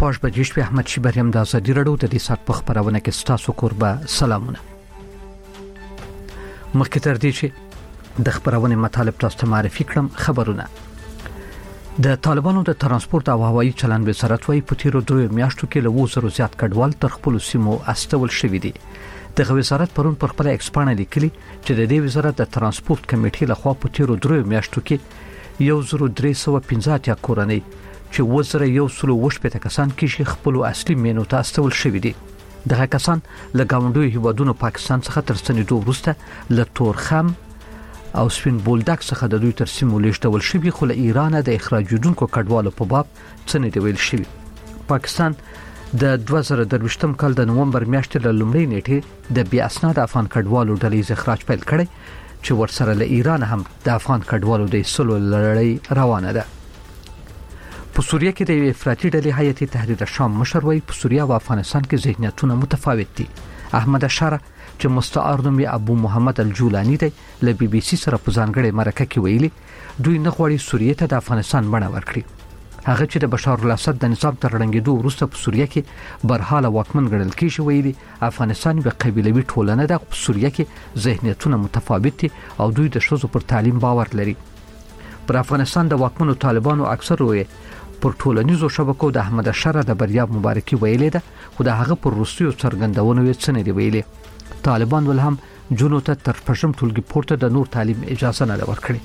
شپږ بجې شپې احمد شیبریم د ازادي راډیو د دې سات په خبرونه کې ستاسو قربا سلامونه. مخکې تر دې چې د خبرونه مطالب تاسو ته معرفي کړم خبرونه. د طالبانو د ترانسپورت او هوایي چلند وزارت وايي په تیرو 2 میاشتو کې له 200 زیات کډوال تر خپل سیمو استول شوې دي. د وزارت پرون پر خپل ایکسپانه لیکلي چې د دې وزارت د ترانسپورت کمیټې لخوا په تیرو 2 میاشتو کې 1315 کورنۍ چې وزره 180 کسان کې خپل اصلي مینو ته استول شوې دي. دغه کسان له ګاونډیو هیوادونو پاکستان څخه تر ستنېدو وروسته له تورخم او سپین بولدک څخه د دوی تر سیمو لیږدول شوي، خو له ایران د اخراجیدونکو کډوالو په باب څه نه دی ویل شوی. پاکستان د 2023م کال د نومبر میاشتې له لومړۍ نیټې د بیا اسناد افغان کډوالو ډلې اخراج پیل کړي چې ورسره له ایران هم د افغان کډوالو د سلو لړۍ روانه ده. په سوریه کې د افراطي ډلې هیئت تحریر شام مشر وایي په سوریه او افغانستان کې ذهنیتونه متفاوت دي. احمد اشاره چې مستعار نوم ابو محمد الجولانی دی له بي بي سي سره په ځانګړي مرکه کې ویلي دوی نه غواړي سوریه ته د افغانستان بڼه ورکړي. هغه چې د بشار الاسد د نظام تر رنګېدو وروسته په سوریه کې برحاله واکمن ګڼل کیږي، ویلي افغانستان به قبیلوي ټولنه ده. په سوریه کې ذهنیتونه متفاوت دي او دوی د ښځو پر تعلیم باور لري. پر افغانستان د واکمنو طالبانو اکثر وایي پر ټولنیزو شبکو د احمد اشاره د بریا مبارکي ویلې ده، خو د هغه پر روسیو څرګندونه یې څه نه دی ویلي. طالبان ول هم جنو ته تر پښم ټولګي پورته د نور تعلیم اجازه نه ورکړي.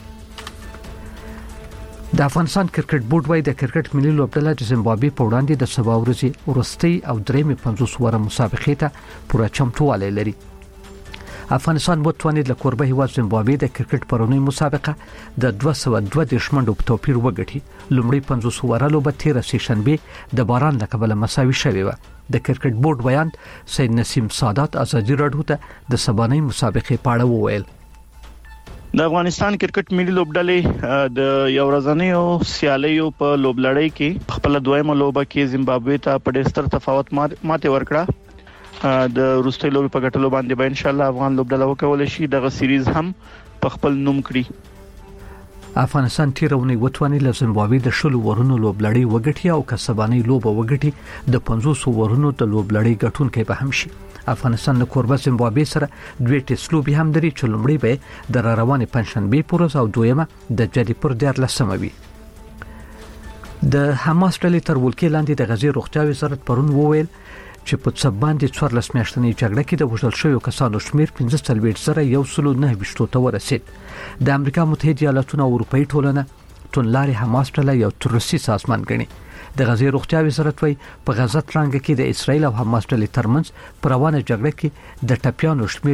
د افغانستان کرکټ بورډ وايي د کرکټ ملي لوبډله د زیمبابوې په وړاندې د سبا ورځې ورستۍ او درېمې 50 اوور مسابقې ته پوره چمتووالی لري. افغانستان بوتوانید له کوربه هیواد زیمبابوې د کرکټ پرونی مسابقه د 202 منډو په توپیر وګټي. لومړی 50 اوور لوبه 13 سیشنبه د باران له کبله مساوي شوې و. د کرکټ بورډ بیان سید نسیم سادات ازادي راډیو ته د سبانۍ مسابقې په اړه وویل. د افغانستان کرکټ ملي لوبډلې د یو ورځنیو سیالیو په لوبلړۍ کې خپل دویمه لوبه کې زیمبابوې ته په ډېر ستر تفاوت ماته ورکړه. د روستۍ لوبې په ګټلو باندې به ان شاء الله افغان لوبډله وکولای شي دغه سیریز هم په خپل نوم کړي. افغانستان تیرونی وتوانی له زیمبابوې د شلو ورونو لوبلړۍ وګټي او کسبانۍ لوبه وګټي د 50 ورونو د لوبلړۍ ګټونکي به هم شي. افغانستان له کوربه زیمبابوې سره دوی ټیسټ لوبي هم لري چې لومړی به د روانې پنځشنبه پورز او دویمه د جدي پر 14 وي. د حماس ډلې تر ولکې لاندې د غزې روغتیا وزارت پرون وویل چې په څه باندې 14 میاشتنۍ جګړه کې د وژل شویو کسانو شمیر 15,129 ته ورسید. د امریکا متحده ایالاتونو او اروپאי ټولنه تونلاري حماس ډله یو تروریستي سازمان ګڼي. د غزې روغتیا وزارت وايي په غزه ترانګ کې د اسرایل او حماس ډلې ترمنځ پر روانه جګړه کې د ټپيانو شمیر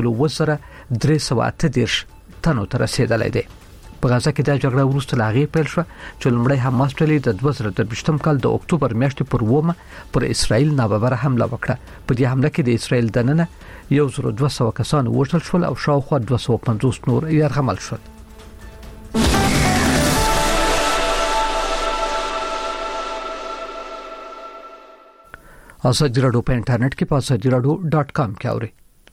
1,338 تنو ته رسیدلی دی. په غزه کې د جګړې وروسته لاغې پیل شو چې لومړی حماس ډلې د 2023م کال د اکتوبر میاشتې پر 2 پر اسرایل ناببره حمله وکړه. په دې حمله کې د اسرایل دننه 1200 کسان وژل شول او شاوخوا 250 نور یرغمل شول. ازادي راډیو په انټرنیټ کې په azadiراdio.com کې اورئ.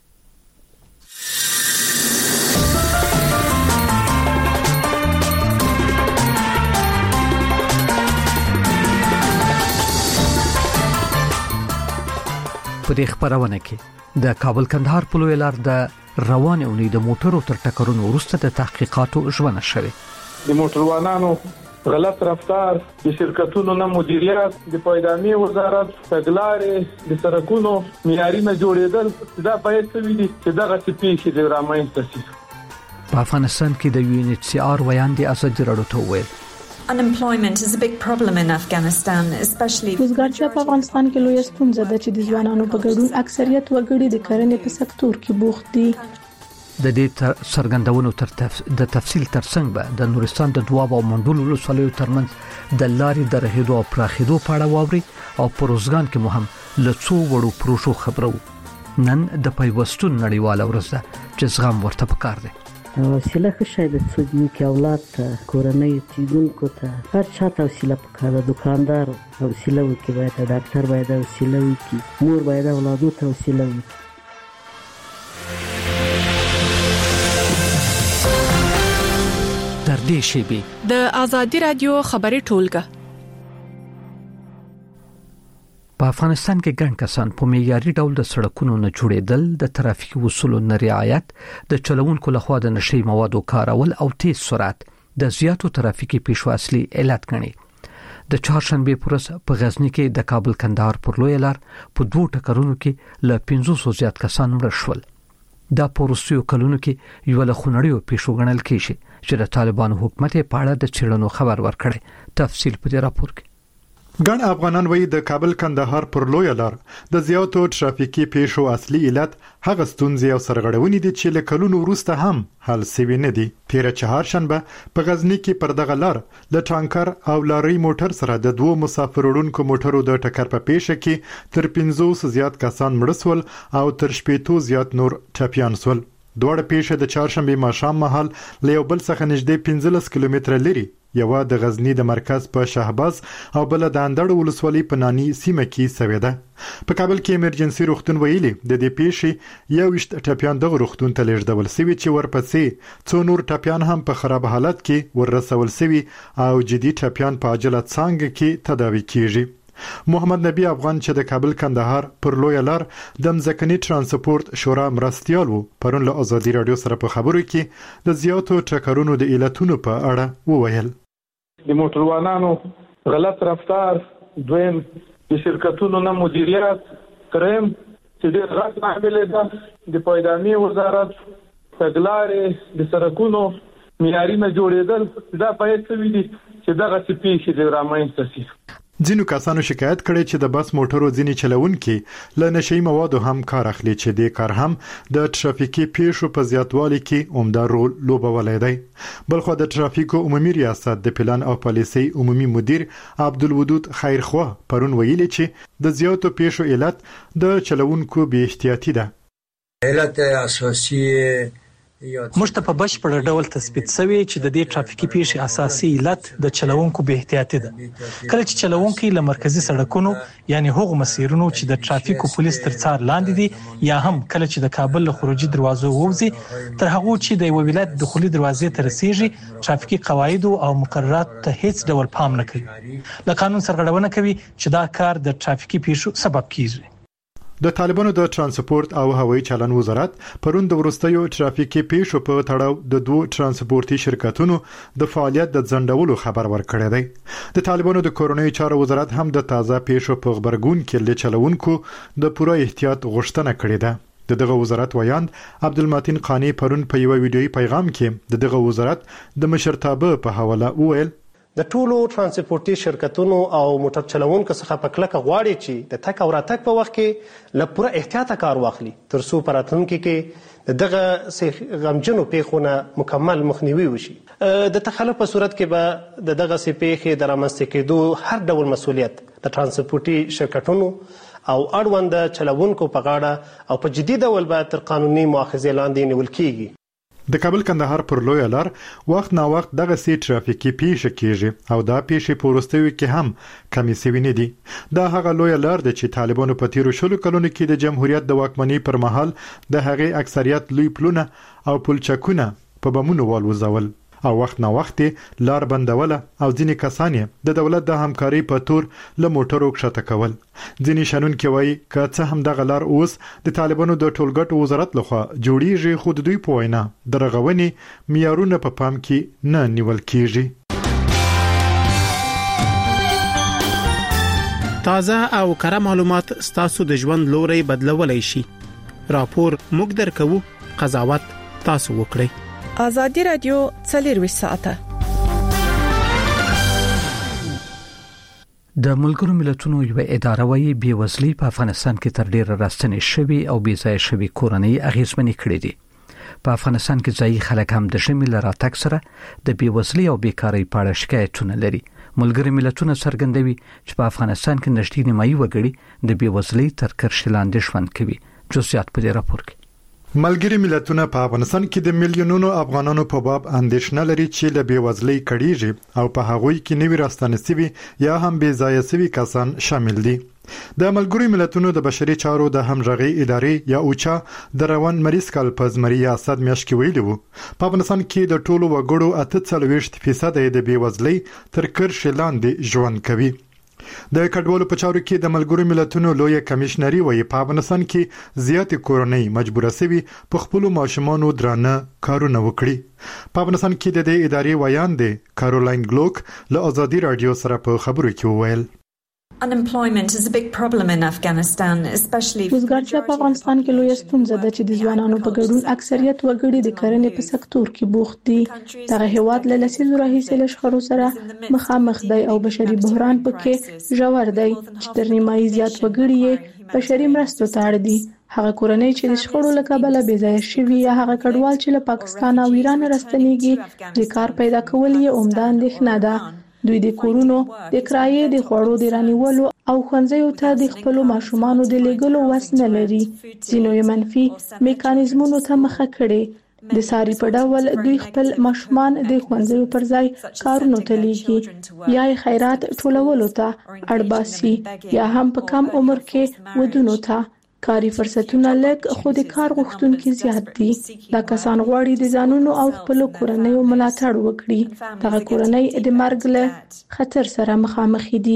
په دې خبرونه کې د کابل کندهار په لوی لار د روانې اونۍ د موټرو تر ټکرونو وروسته د تحقیقاتو ژمنه شوه. د موټروانانو غلط رفتار، د شرکتونو نه مدیریت، د پایدامي وزارت تګلارې، د سرکونو معیاري نه جوړېدل دا باید څه وي چې دغه څه پیښې د رامنځته شي. په افغانستان کې د UNHCR ویان دي ازادي راډیو ته ویل Unemployment is a big problem in Afghanistan, especially روزګارتیا په افغانستان کې لوی ستونزه ده چې د ځوانانو په ګډون اکثریت وګړي د کرنې په سکتور کې بوخت دي. د دې څرګندونو د تفصیل ترڅنګ به د نورستان د دواب او منډول ولسوالیو ترمنځ د لارې د رهیدو او پراخېدو په اړه واوري او په روزګان کې مهم لڅو وړو پروژو خبرو. نن د پیوستون نړیواله ورځ ده چې زغم ورته پکار دی. وسیله خشای د څوک اولاد ته کورنۍ تیګونکو ته هر چاته وسیله پکاره. دکاندار وسیله وکي، باید ډاکټر باید وسیله وکي، مور باید اولادو ته وسیله وکي. در دې شیبې د ازادي رادیو خبري ټولګه په افغانستان کې ګڼ کسان په معیاري ډول د سړکونو نه جوړېدل، د ترافیکي اصولو نه رعایت، د چلوونکو لخوا د نشي موادو کارول او تیز سرعت د زیاتو ترافیکي پیښو اصلي علت ګڼي. د چهارشنبه پورس په غزنی کې د کابل کندهار پر لوی لار په 2 ټکرونو کې له 500 زیات کسان مړ شول. دا پروسیو کلونو کې یو له خونړیو پیښو ګڼل کېږي چې د طالبانو حکومت په اړه د چیرونو خبر ورکړي. تفصیل په دې راپور کې. ګڼ افغانان وایي د کابل کندهار پر لوی لار د زیاتو ترافیکي پیښو اصلي علت هغه ستونزې او سرغړونې دي چې له کلونو وروسته هم حل شوي نه دي. تیره چهارشنبه په غزنی کې پر دغه لار د ټانکر او لارۍ موټر سره د 2 مسافر وړونکو موټرو د ټکر په پیښه کې تر 500 زیات کسان مړ شول او تر 80 زیات نور ټپیان شول. دوه پیښه د چهارشنبه ماښام مهال له یو بل څخه نږدې 15 کیلومتره لري، یو د غزنی د مرکز په شهباز او بل د اندړ ولسوالۍ په نانی سیمه کې سوي ده. په کابل کې ایمرجنسي روغتون ویلي د دې پیښې 21 ټپیان دغه روغتون ته لیږدول شوي چې ورپسې څو نور ټپیان هم په خراب حالت کې ورسول شوي او جدي ټپیان په عاجله څانګه کې تداوي کیږي. محمد نبی افغان چې د کابل کندهار پر لوی لار د مځکني ترانسپورت شورا مرستیال وو، پرون له ازادي رادیو سره په خبرو کې د زیاتو ټکرونو د علتونو په اړه وویل. د موټروانانو غلط رفتار، دویم د شرکتونو نه مدیریت، دریم چې ډېر غټ عامل ده د پایدامي وزارت تګلارې د سړکونو معیاري نه جوړېدل. دا باید څه وي چې دغه څه پیښې د رامنځته شي. ځینو کسانو شکایت کړی چې د بس موټرو ځینې چلوونکي له نشي موادو هم کار اخلي چې د کار هم د ترافیکي پیښو په زیاتوالي کې عمده رول لوبولی دی. بلخو د ترافیکو عمومي ریاست د پلان او پالیسي عمومي مدیر عبدالودود خیرخوا پرون ویلي چې د زیاتو پیښو علت د چلوونکو بې احتیاطي ده. علت اساسي موږ ته په بشپړ ډول تثبیت شوی چې د دې ترافیکي پیښې اساسي علت د چلوونکو بې احتیاطي ده. کله چې چلوونکي له مرکزی سړکونو یعنی هغو مسیرونو چې د ترافیکو پولیس تر څار لاندې دي یا هم کله چې د کابل له خروجي دروازو ووځي تر هغه چې د یو ولایت دخولي دروازې ته رسیږي ترافیکي قواعد او مقررات ته هیڅ ډول پام نه کوي. له قانون سرغړونه کوي چې دا کار د ترافیکي پیښو سبب کیږي. د طالبانو د ترانسپورت او هوایي چلن وزارت پرون د ورستیو ترافیکي پیښو په تړاو د 2 ترانسپورتي شرکتونو د فعالیت د ځنډولو خبر ورکړی دی. د طالبانو د کورونی چارو وزارت هم د تازه پیښو په خبرګون کې له چلوونکو د پوره احتیاط غوښتنه کړې ده. دغه وزارت ویاند عبدالمتین قانی پرون په یو ویډیويي پیغام کې دغه وزارت د مشرتابه په حواله وویل د ټولو ترانسپورتي شرکتونو او موټر چلوونکو څخه په کلکه غواړي چې د تک او راتګ په وخت کې له پوره احتیاط کار واخلي تر څو په راتلونکي کې دغه غمجنو پیښو مکمل مخنیوي وشي. د تخلف په صورت کې به دغه پیښې د رامنځته کېدو هر ډول مسؤلیت د ترانسپورتي شرکتونو او اړوند چلوونکو په غاړه او په جدي ډول به تر قانوني مؤاخذې لاندې نیول کیږي. د کابل کندهار پر لوی لار وخت نا وخت دغه سي ترافیکي پیښه کیږي او دا پیښې په وروستیو کې هم کمی سوي نه دي. دا هغه لوی لار ده چې طالبانو په تیرو شلو کلونو کې د جمهوریت د واکمنۍ پر مهال د هغې اکثریت لوی پلونه او پلچکونه په بمونو والوزول او وخت نا وخت لار بندوله او ځینې کسان د دولت د همکاري په تور له موټرو کښته کول. ځینې شنونکي وایي که څه هم دغه لار اوس د طالبانو د ټولګټو وزارت لخوا جوړیږي خو د دوی په وینا د رغونې معیارونه په پام کې نه نیول کیږي. تازه او کره معلومات ستاسو د ژوند لوري بدلولای شي. راپور موږ درکو، قضاوت تاسو وکړئ. آزادی رادیو 24 ساعته. د ملګرو ملتونو یو اداره وايي بېوزلي په افغانستان کې تر ډیره راستنې شوي او بې ځای شوي کورنۍ اغیزمنې کړې دي. په افغانستان کې ځایي خلک هم د ژمي له راتګ سره د بېوزلي او بیکارۍ په اړه شکایتونه لري. ملګرو ملتونه څرګندوي چې په افغانستان کې نږدې نیمایي وګړي د بېوزلۍ تر کرښې لاندې ژوند کوي. جزئیات په دې راپور کې. ملګری ملتونه په افغانستان کې د میلیونونو افغانانو په باب اندېښنه لري چې له بېوزلۍ کړيږي او په هغوی کې نوي راستنه سوي یا هم بې ځایه سوي کسان شامل دي. د ملګری ملتونو د بشري چارو د همغږي ادارې یا اوچا د روان مریض کال په زمري ریاست میاشت کې ویلي وو په افغانستان کې د ټولو وګړو 48% د بېوزلۍ تر کرښې لاندې ژوند کوي. د کډوالو په چارو کې د ملګرو ملتونو لوی کمشنري وایي په افغانستان کې زیات کورنۍ مجبوره سوي په خپل ماشومانو درانه کارونه وکړي. په افغانستان کې د دې ادارې ویان دی کارولاین ګلوک له آزادي رادیو سره په خبرو کې وویل. Unemployment is a big problem in Afghanistan, especially وزګارتیا په افغانستان کې لوی ستونزه ده چې د ځوانانو په ګډون اکثریت وګړي د کرنې په سکتور کې بوخت دي. دغه هیواد له لسیزو راهیسې له شخړو سره مخامخ دی او بشري بحران پکې ژور دی چې تر نیمایي زیات وګړي یې بشري مرستو ته اړ دي. هغه کورنۍ چې د شخړو له کبله بې ځایه شوي یا هغه کډوال چې له پاکستان او ایران راستنیږي د کار پیدا کول یې عمده اندېښنه ده. دوی د کورونو د کرایې د خوړو د رانیولو او ښوونځیو ته د خپل ماشومانو د لیږلو وس نه لري. ځینو یې منفي میکانیزمونو ته مخه کړي. د ساري په ډول دوی خپل ماشومان د ښوونځیو پر ځای کارونو ته لیږي یا خیرات ټولولو ته اړباسي یا هم په کم عمر کې ودونو ته. کاري فرصتونه لږ خو د کار غوښتونکي زیات دي. دا کسان غواړي د ځانونو او خپل کورنۍ ملاتړ وکړي. دغه کورنۍ د مرګ له خطر سره مخامخ دي.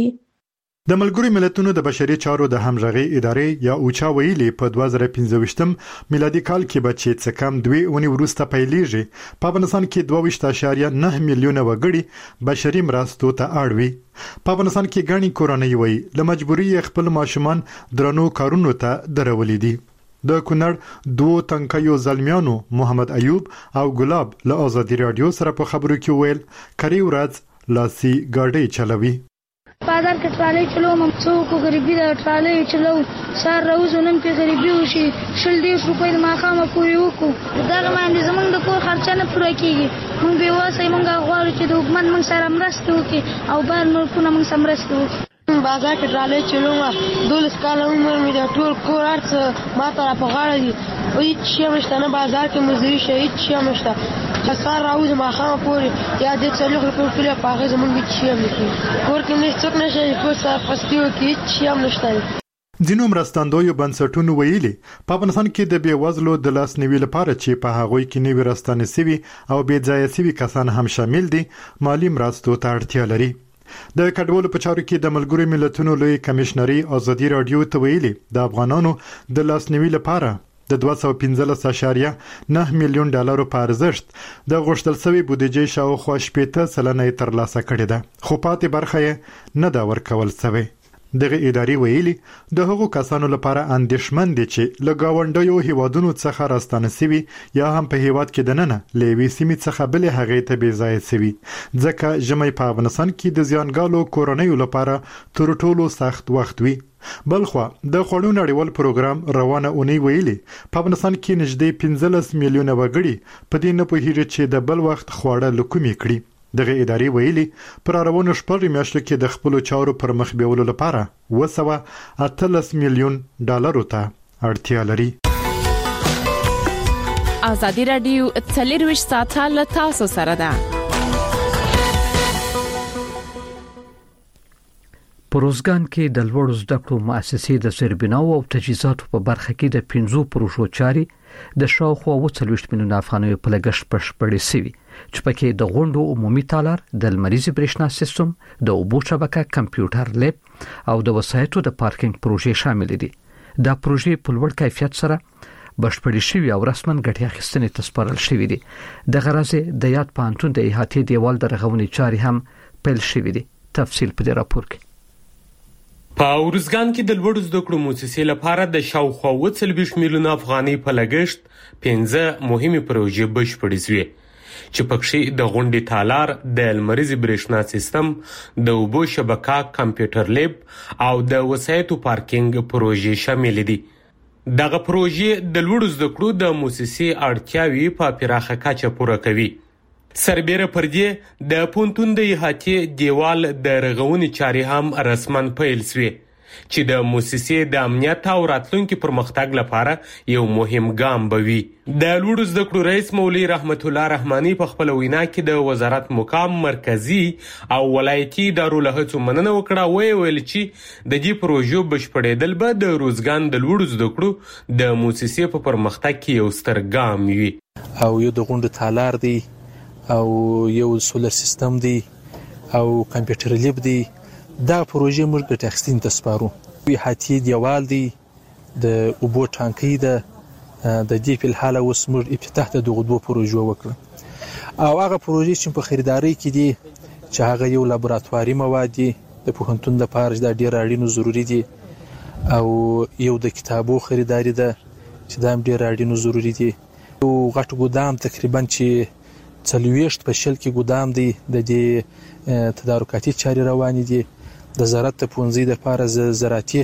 د ملګرو ملتونو د بشري چارو د همغږي ادارې یا اوچا ویلي په 2015 میلادي کال کې به چې څه کم 2 اونۍ وروسته پیلېږي په افغانستان کې 2.9 میلیونه وګړي بشري مرستو ته اړ وي. په افغانستان کې ګڼي کورنۍ وایي له مجبوري خپل ماشومان درنو کارونو ته درولې دي. د کونړ دوه تنکیو زلمیانو محمد ایوب او ګلاب له آزادي رادیو سره په خبرو کې ویل کری ورځ لاسي ګاډي چلوي. بازار کې ټرالي چلوم څوک غریبي د ټرالي چلو سار روزو نن په غریبي وشي شل دې روپۍ د ماخامه پورې وکړو. دا باندې زمونږ د کور خرچه نه پوره کیږي. مونږ به واسه مونږ غواړو چې د حکومت مونږ سره مرسته وکړي او بهر ملکونه مونږ سره مرسته وکړي. بازار کې ټرالي چلوم 12 کال عمر مې د ټول کور ارڅ ما ته په غاړه دي. هیڅ شی مشته نه بازار کې مزدوري شي هیڅ شی مشته. سار راوځم ماخامه پورې یا د څلور په کله پاغه زمونږ هیڅ شی نه کور کې نه څوک نشي په سر پستیو کې هیڅ شی نشته. ځینو مرستندویو بنسټونو ویلي په افغانستان کې د بېوزلو د لاسنیوي لپاره چې په هغوی کې نوي راستانه سوي او بې ځایه سوي کسان هم شامل دي مالی مرستو ته اړتیا لري. د کډوالو په چارو کې د ملګرو ملتونو لوی کمشنري آزادي رادیو ته ویلي د افغانانو د لاسنیوي لپاره د 215.9 میلیون ډالرو په ارزښت د غوښتل شوی بودیجې شاوخوا 80% ترلاسه کړې ده خو پاتې برخه یې نه دا ورکول شوی. دغه ادارې ویلي د هغو کسانو لپاره اندېښمن دي چې له گاونډیو هیوادونو څخه راستانه سوي یا هم په هیواد کې دننه له یوې سیمې څخه بلې هغې ته بې ځایه سوي ځکه ژمی په افغانستان کې د زیانګالو کورنیو لپاره تر ټولو سخت وخت وي. بلخوا د خوړو نړیوال پروګرام روانه اونۍ ویلي په افغانستان کې نږدې 15 میلیونه وګړي په دې نه پوهیږي چې د بل وخت خواړه لکومې کړي. دغه ادارې ویلي پر روانو شپږ میاشتو کې د خپل چارو پر مخ بیولو لپاره 218 میلیون ډالرو ته اړتیا لري. آزادي رادیو 24 ساعته له تاسو سره ده. پروزګان کې د لوړو زده کړو مؤسسې د سربیناو او تجهیزاتو په برخه کې د 15 پروژو چاري د شاوخوا 40 میلیون افغانیو په لګښت بشپړې شوي چې پکې د غونډو عمومي تالار د لمریزي برېښنا سیستم د اوبو شبکه کمپیوټر لیب او د وسایطو د پارکینګ پروژې شامل دي. دا پروژې په لوړ کیفیت سره بشپړې شوي او رسمن ګټه اخیستنې تسپارل شوي دي. د غرض د یاد پانتون د احاطې دیوال د رغونې چاري هم پیل شوي دي. تفصیل په دې راپور کې. په ورزګان کې د لوړو زده کړو مؤسسې لپاره د شاوخوا 40 میلیون افغانۍ په لګښت 15 مهمه پروژې بشپړې شوې چې پکې د غونډې تالار د لمریزي برېښنا سیستم د اوبو شبکه کمپیوټر لیب او د وسایطو پارکینګ پروژې شامل دي. دغه پروژې د لوړو زده کړو د مؤسسې اړتیاوي په پراخه کچه پوره کوي. سربېره پر دې د پونتون د احاطې دیوال د رغونې چاري هم رسمن پیل شوې چې د مؤسسې د امنیت او راتلونکي پرمختګ لپاره یو مهم ګام بوي. د لوړو زده کړو رئیس مولوي رحمت الله رحماني په خپل وینا کې د وزارت مقام مرکزی او ولایتي ادارو له هڅو مننه وکړه. ویل چې د دې پروژو بشپړېدل به د روزګان د لوړو زده کړو د مؤسسې په پرمختګ کې یو ستر ګام وي. او یو د غونډې تالار دی او یو سولر سیستم دی او کمپیوټر لیب دی دا پروژې موږ ګټه اخیستنې ته سپارو. احاطې دیوال دی، د اوبو ټانکۍ ده، د دې په حال اوس موږ افتتاح ته دغه دوه پروژې وکړه. او هغه پروژې چې په خریداري کې دي چې هغه یو لابراتواري مواد دي د پوهنتون لپاره دا ډیر اړین او ضروری دي، او یو د کتابو خریداري ده چې دا هم ډیر اړین او ضروری دي. یو غټ ګودام تقریبا چې 40 په شل کې ګودام دی، د دې تدارکاتي چارې روانې دي. د زراعت پونځي د لپاره زراعتي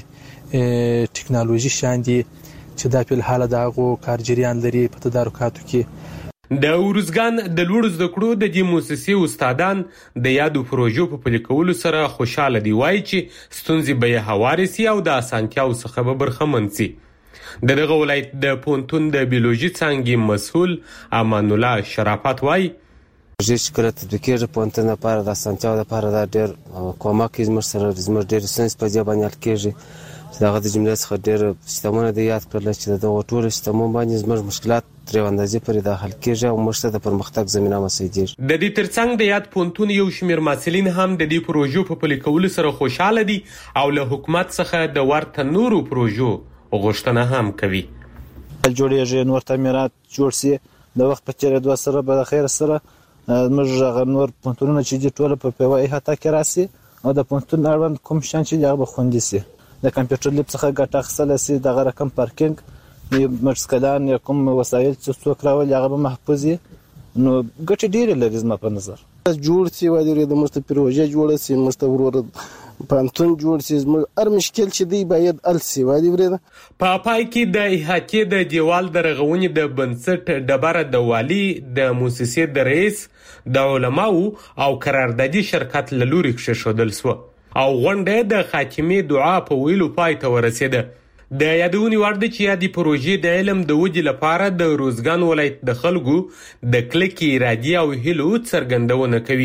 ټکنالوژي شان دي چې دا په حال د هغو کارجریان لري په تدارکاتو کې. د ورزګان د لوړ زده کړو د دې مؤسسې استادان د یادو پروژو په پلي کولو سره خوشاله دي. وایي چې ستونزې به یې هوارې سي او د اسانتیاو څخه به برخمن سي. د دغه ولایت د پونتون د بیولوژي څانګې مسؤل امان الله شرافت وایي چې کله تطبیق کېږي پونتون لپاره د اسانتیاو لپاره دا ډېر کومک کوي. زموږ سره زموږ ډېر ساینس په ځای باندې حل کېږي چې دغه د جملې څخه ډېر سیستمونه د یاد کړل چې د دغو ټولو سیستمونو باندې زموږ مشکلات ترې اندازې پورې دا حل کېږي او موږ ته د پرمختګ زمینه مساعدېږي. د دې ترڅنګ د یاد پونتون یو شمېر محصلین هم د دې پروژو په پلي کولو سره خوشحاله دي او له حکومت څخه د ورته نورو پروژو غوښتنه هم کوي. جوړېږي نور تعمیرات جوړ سي، د وخت په تېرېدو سره به د خیر سره موږ هغه نور پونتونونه چې دي ټوله په یوه احاطه کې راسي او د پونتون اړوند کوم شیان چې دي هغه به خوندي سي. د کمپیوټر لیب څخه ګټه اخیستلی سي، دغه رقم پارکینګ مرسکلان یا کوم وسایل چې څوک راولي هغه به محفوظ وي. نو ګټې ډېرې لري زما په نظر. جوړ سي وایي د موږ ته پروژه جوړه سي، موږ ته ورور پانتون جوړ سي، زموږ هر مشکل چې دی باید حل سي. وایي ورېده په پای کې د احاطې د دیوال د رغونې د بنسټ ډبره د والي د مؤسسې د رئیس د علماو او قراردادي شرکت له لوري کېښودل سوه او غونډه د خاتمې دعا په ویلو پای ته ورسېده. د یادونې وړ ده چې یادې پروژې د علم د ودې لپاره د روزګان ولایت د خلکو د کلکې ارادې او هیلو څرګندونه کوي.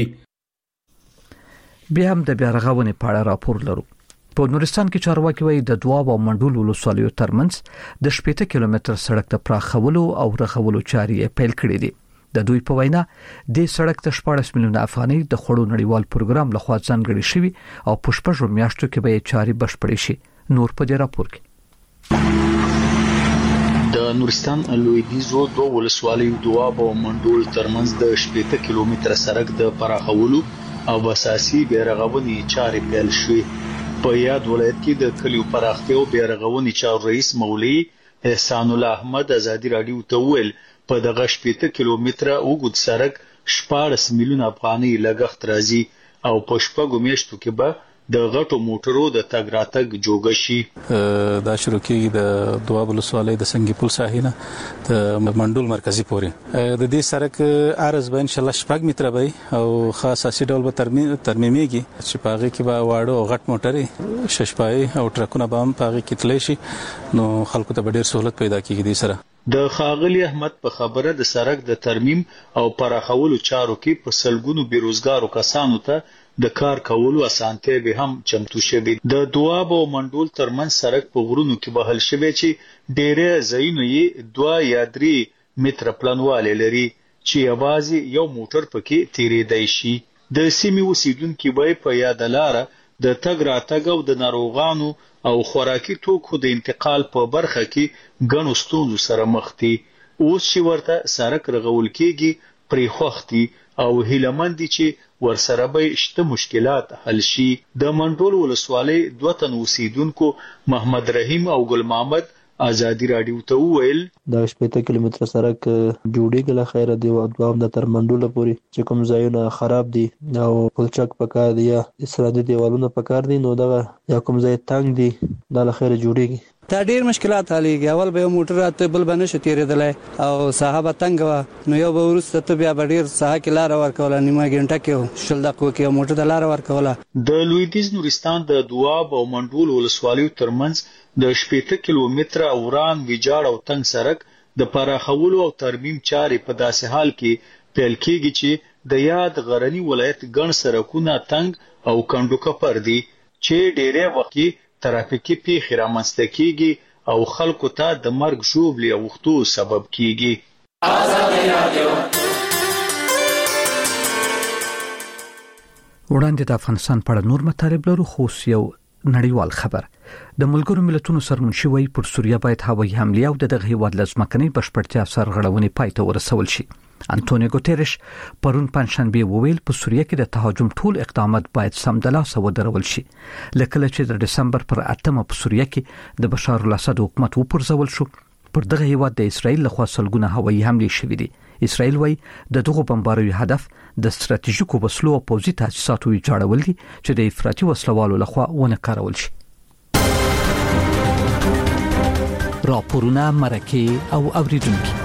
بیا هم د بیا رغونې په اړه راپور لرو. په نورستان کې چارواکي وایي د دواب او منډول ولسوالیو ترمنځ د 18 کیلومتر سړک ته پراخولو او رغولو چارې پیل کړې دي. د دوی په وینا د سړک ته 14 میلیونه افغانۍ د خړو نړیوال پروګرام لخوا ځانګړي شوی او په شپږو میاشتو کې به چارې بشپړې شي. نور په دې راپور کې د نورستان لویدیځو دوه ولسوالیو دواب او منډول ترمنځ د 18 کیلومتر سړک د پراخولو او اساسي بیرغونې چارې پیل شوې. په یاد ولایت کې د کلیو پراختیا او بیرغونې چارو رئیس مولوی احسان الله احمد ازادي رادیو ته ویل په دغه 18 کیلومتر اوږد سړک 14 میلیونه افغانۍ لګښت راځي او په شپږو میاشتو کې به د غټو موټرو د تګ راتګ جوګه شي. دا شروع کېږي د دواب ولسوالۍ د سنگي پل ساحې نه د منډول مرکزي پورې. د دې سړک عرض به ان شاء الله 6 متره وي او خاص اساسي ډول به ترمیمېږي چې په هغه کې به واړه او غټ موټرې ششپای او ټرکونه به هم په هغه کې تللی شي، نو خلکو ته به ډېر سہولت پیدا کېږي. دې سره د خاغلی احمد په خبره د سړک د ترمیم او پراخولو چارو کې په سلګونو بیروزګارو کسانو ته د کار کولو اسانتیا به هم چمتو شوي. د دواب او منډول ترمنځ سړک په غرونو کې بهل شوی چې ډېرې ځایونه یې 2 یا 3 متره پلنوالی لري چې یوازې یو موټر پکې تیریدای شي. د سیمې اوسیدونکي به په یاد لاره د تګ راتګ او د ناروغانو او خوراکي توکو د انتقال په برخه کې ګڼو ستونزو سره مخ دي. اوس چې ورته سړک رغول کېږي پرې خوښ دي او هیلهمند دي چې ورسره به شته مشکلات حل شي. د منډول ولسوالۍ دوه تن اوسیدونکو محمد رحیم او ګل محمد ازادي رادیو ته وویل دا 18 کیلومتر سړک جوړیږي له خیره دی دوام د تر منډول پورې چې کوم ځایونه خراب دي او پلچک پکار دی یا اسرادي دیوالونه پکار دي، نو دا یا کوم ځای تنگ دي دا له خیره جوړیږي. دا ډیر مشکلات حلېږي. اول به یو موټر راته بل به نشو تېرېدلی او صحابه تنګ وه، نو یو به وروسته ته بیا به ډېر ساحه کې لاره ورکوله، نیمه ګنټه کې 20 دقیقو کې یو موټر ته لاره ورکوله. د لویدیځ نورستان د دواب او منډول ولسوالیو ترمنځ د 18 کیلومتره وران ویجاړ او تنګ سړک د پراخولو او ترمیم چارې په داسې حال کې پیل کېږي چې د یاد غرني ولایت ګڼ سړکونه تنګ او کندو کپر دي چې ډېری وخت ترافیکي پیښې رامنځته کېږي او خلکو ته د مرګ ژوبلې اوښتو سبب کېږي. وړاندې د افغانستان په اړه نور مطالب لرو، خو یو نړیوال خبر. د ملګرو ملتونو سرمنشي وایي پر سوریه باید هوایي حمله او دغه هیواد لازمکنۍ بشپړتیا سرغړونې پای ته ورسول شي. انټونیو ګوتریش پرون پنځشنبه وویل په سوریه کې د تهاجم ټول اقدامات باید سمدلاسه ودرول شي. لکه چې د دسمبر پر 8 په سوریه کې د بشار الاسد حکومت وپرځول شو، پر دغه هیواد د اسرائیل لخوا سلګونه هوایي حملې شوې دي. اسرائیل وایي د دغه بمباروي هدف د ستراتیژیکو وسلو او پوځي تاسیساتو ویجاړول دي چې د افراطي وسلوالو لخوا ونه کارول شي. راپورونه، مرکه او اوریدونکو.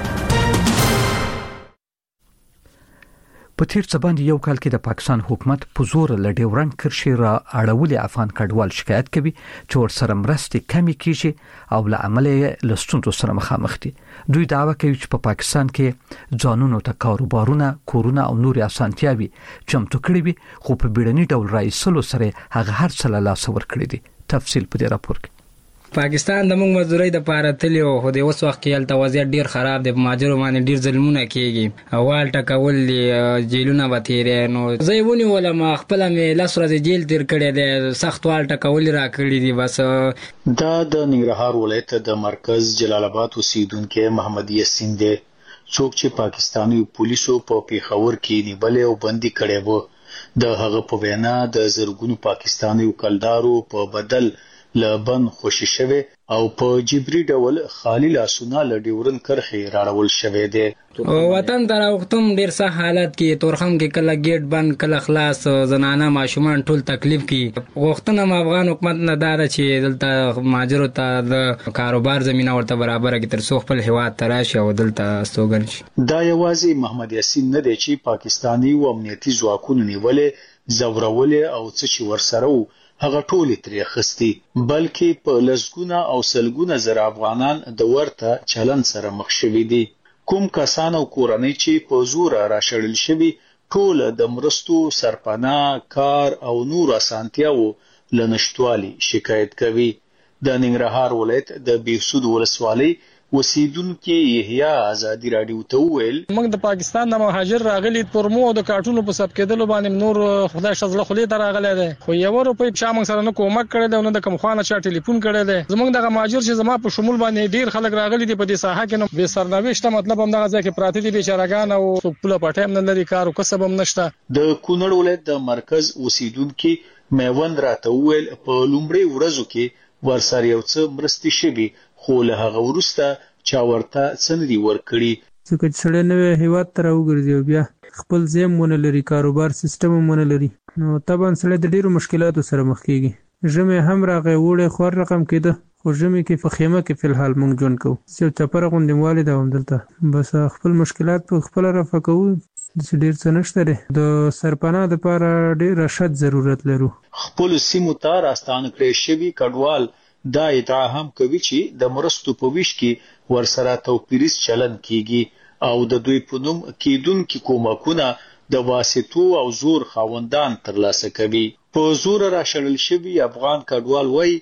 په تیر څه باندې یو کال کې د پاکستان حکومت په زور له ډیورنډ کرښې را اړولې افغان کډوال شکایت کوي چې ورسره مرستې کمی کیږي او له عمله لستونو سره مخامخ دي. دوی دعوا کوي چې په پاکستان کې ځانونو ته کاروبارونه، کورونه او نور اسانتیاوي چمتو کړي وي، خو په بیړني ډول رئیسلو سره هغه هر څه له لاس ورکړي دي. تفصیل په دې راپور کې. پاکستان د موږ مزدوري د پاره تللی او خو د اوس وخت کې هلته وضعیت ډیر خراب دی. ماجرو باندې ډیر ظلمونه کیږي، اول ټکول دي، جیلونه به تیرې. نو زه ونیولم، خپل مې لاس ورځې جیل تیر کړی دی، سخت وال ټکول را کړی دي. بس دا د ننګرهار ولایت د مرکز جلال آباد اوسیدونکو محمد یاسین دی، څوک چې پاکستاني پولیسو په پیښور کې نیولې او بندي کړی و. د هغه په وینا د زرګونو پاکستاني وکلدارو په بدل لبن خوشی شوه او په جبري ډول خالی لاسونه ل ډیورن کرخې راړول شوه دي. وطن تر وختم ډیر سخت حالت کې تورخم کې کله گیټ بند کله خلاص، زنانه ماشومان ټول تکلیف کې. وختونه افغان حکومت نه دار چې دلته ماجرو ته د کاروبار زمينه ورته برابر کې تر څو خپل هواد تراشي او دلته استوګن شي. دا یوازې محمد یاسین نه دی چې پاکستانی او امنیتي ځواکونو نیولې، زورولې او څه چې ورسره هغه ټول ترې خستی، بلکې په لسګونه او سلګونه زره افغانان د ورته چلن سره مخ شوي دي. کوم کسان او کورنۍ چې په زور راشړل شوي ټول د مرستو، سرپناه، کار او نور اسانتیاو لنشټوالي شکایت کوي. د ننګرهار ولایت د بیسود ولسوالۍ وسیدونکو یحیی آزادی رادیو ته ویل، موږ د پاکستان د مهاجر راغلي پرمو د کارټونو په سب کېدلو باندې نور خدای شزله خلی ته راغلی دی، خو یو روپۍ په شامن سره نه کومک کړی دی، نو د کوم خوانه چا ټلیفون کړی دی. زموږ د مهاجر چې زما په شمول باندې ډیر خلک راغلي دي په دې ساحه کې، نو به سرنوشت مطلب هم دغه ځکه پراته دي بیچارهګان او خپل پټیم نه لري، کار او کسب هم نشته. د کونړ ولایت د مرکز اوسیدونکو میوند راته ویل په لومړی ورځو کې ورسره یو څه مرستې شوي، خو له هغه وروسته چا ورته څنډي ورکړي. څنګه چې سړی نوې هیواد ته راوګرځي او بیا خپل زم مونږ لري، کاروبار سیستم مونږ لري، نو طبعا سړی د ډیرو مشکلاتو سره مخ کیږي. ژمه هم راغی وړه خور رقم کېده، خو ژمه کې په خیمه کې فلحال مونږ جون کوو، چې چپره غوندې والد هم دلته بس خپل مشکلات په خپل رفع کوو. د ډیر څه نشته، د سرپناه د لپاره ډیر شد ضرورت لرو. خپل سیمو ته راستانه کړی شوی کډوال دا ادعا هم کوي چې د مرستو په ویش کې ورسره توپیریز چلن کیږي او د دوی په نوم کېدونکو کومکونه د واسطو او زور خاوندان ترلاسه کوي. په زور راشړل شوی افغان کډوال وای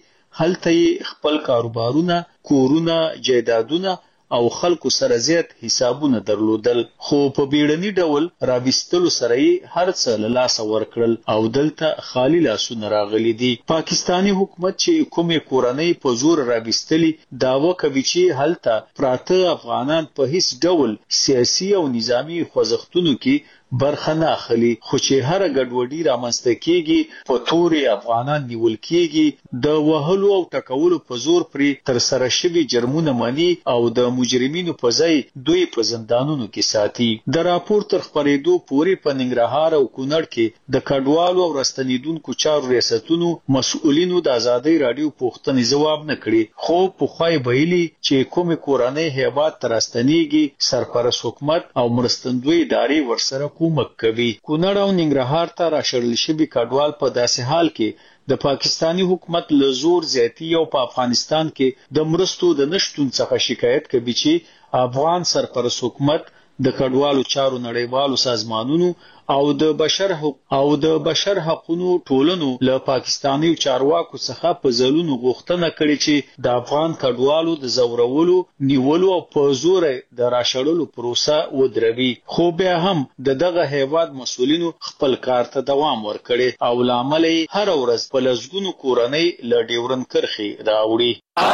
هلته خپل کاروبارونه، کورونه، جایدادونه او خلکو سره زیات حسابونه درلودل، خو په بیړني ډول راوستلو سره یې هر څه له لاسه ورکړل او دلته خالی لاسونه راغلي دي. پاکستانی حکومت چې کومې کورنۍ په زور راوستلي داوا کوي چې هلته پراته افغانان په هیڅ ډول سیاسي او نظامی خوځښتونو کې برخه نه اخلي، خو چې هر ګډوډي رامنځته کیږي په توري افغانان نیول کیږي، د وهلو او ټکولو په زور پرې تر سره شوي جرمونه مني او د مجرمینو په ځای دوی په زندانونو کې ساتي. د راپور تر خبرېدو پورې په ننګرهار او کونړ کې د کډوالو او راستنیدونکو چارو ریاستونو مسؤلینو د آزادۍ رادیو پوښتنې ځواب نه کړي، خو په خوای ویلي چې کومې کورنۍ هیواد ته راستنیږي سرپرست حکومت او مرستندوی ادارې ورسره کومک کوي. کونړ او ننګرهار ته راشړل شوي کډوال په داسې حال کې د پاکستانی حکومت له زور زیاتی او په افغانستان کې د مرستو د نشټون څخه شکایت کوي چې افغان سرپرست حکومت د کډوالو چارو نړیوالو سازمانونو او د بشر حقوقو ټولنو له پاکستاني چارواکو څخه په ځلونو غوښتنه کړې چې د افغان کډوالو د زورولو نیولو او په زور د راشړلو پروسه ودروي، خو بیا هم دغه هیواد مسؤلینو خپل کار ته دوام ورکړي او لامل هر ورځ په لږونو کورنۍ له ډیورن کرښې راوړي.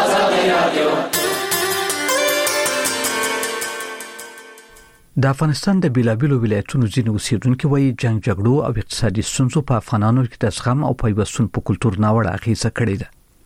د افغانستان د بیلابیلو ولایتونو ځینې اوسیدونکو وایي جنگ جګړو او اقتصادي ستونزو په افغانانو کې د زغم او پیوستون په کلتور ناوړه اغیزه کړې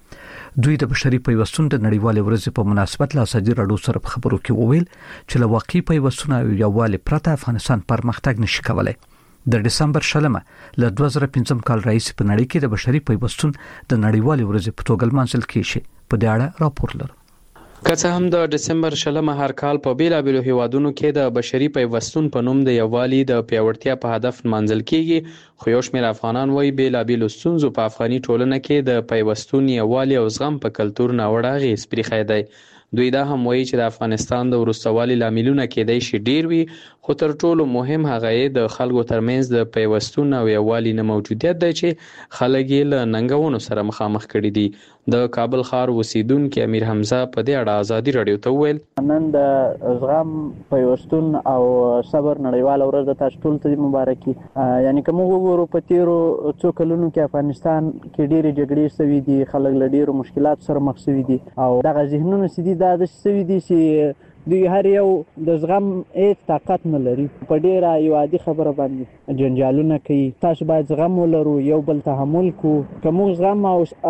ده. دوی د بشري پیوستون د نړیوالې ورځې په مناسبت له ازادي راډیو سره په خبرو کې وویل چې له واقعي پیوستون او یووالي پرته افغانستان پرمختګ نشي کولای. د دسمبر 20 له 2015 کال راهیسې په نړۍ کې د بشري پیوستون د نړیوالې ورځې په توګه لمانځل کیږي. په دې اړه راپور لرو. که څه هم د دسمبر 20 هر کال په بیلابیلو هیوادونو کې د بشري پیوستون په نوم د یووالي د پیاوړتیا په هدف منځل کیږي، خو یو شمېر افغانان وایي بیلابیلو ستونزو په افغاني ټولنه کې د پیوستون یووالي او زغم په کلتور ناوړه اغیز پرېښی دی. دوی دا هم وایي چې د افغانستان د وروستوالي لاملونه کېدای شي ډیر وي، خو تر ټولو مهم هغه د خلکو ترمنځ د پیوستون او یووالي نه موجودیت دی چې خلک یې له ننګونو سره مخامخ کړي دي. د کابل ښار اوسیدونکي امیر حمزه په دې اړه ازادي راډیو ته وویل نن د زغم پیوستون او صبر نړیواله ورځ د تاسو ټول ته مبارکي. یعنی کوم وګورو په تیرو څو کلونو کې افغانستان کې ډېرې جګړې شوې دي، خلک له ډېرو مشکلات سره مخ شوي دي او دغه ذهنونه چې دي دا داسې شوي دي چې دوی هر یو د زغم هیڅ طاقت نه لري، په ډیره یو عادي خبره باندې جنجالونه کوي. تاسو باید زغم ولرو، یو بل تحمل کو. که موږ زغم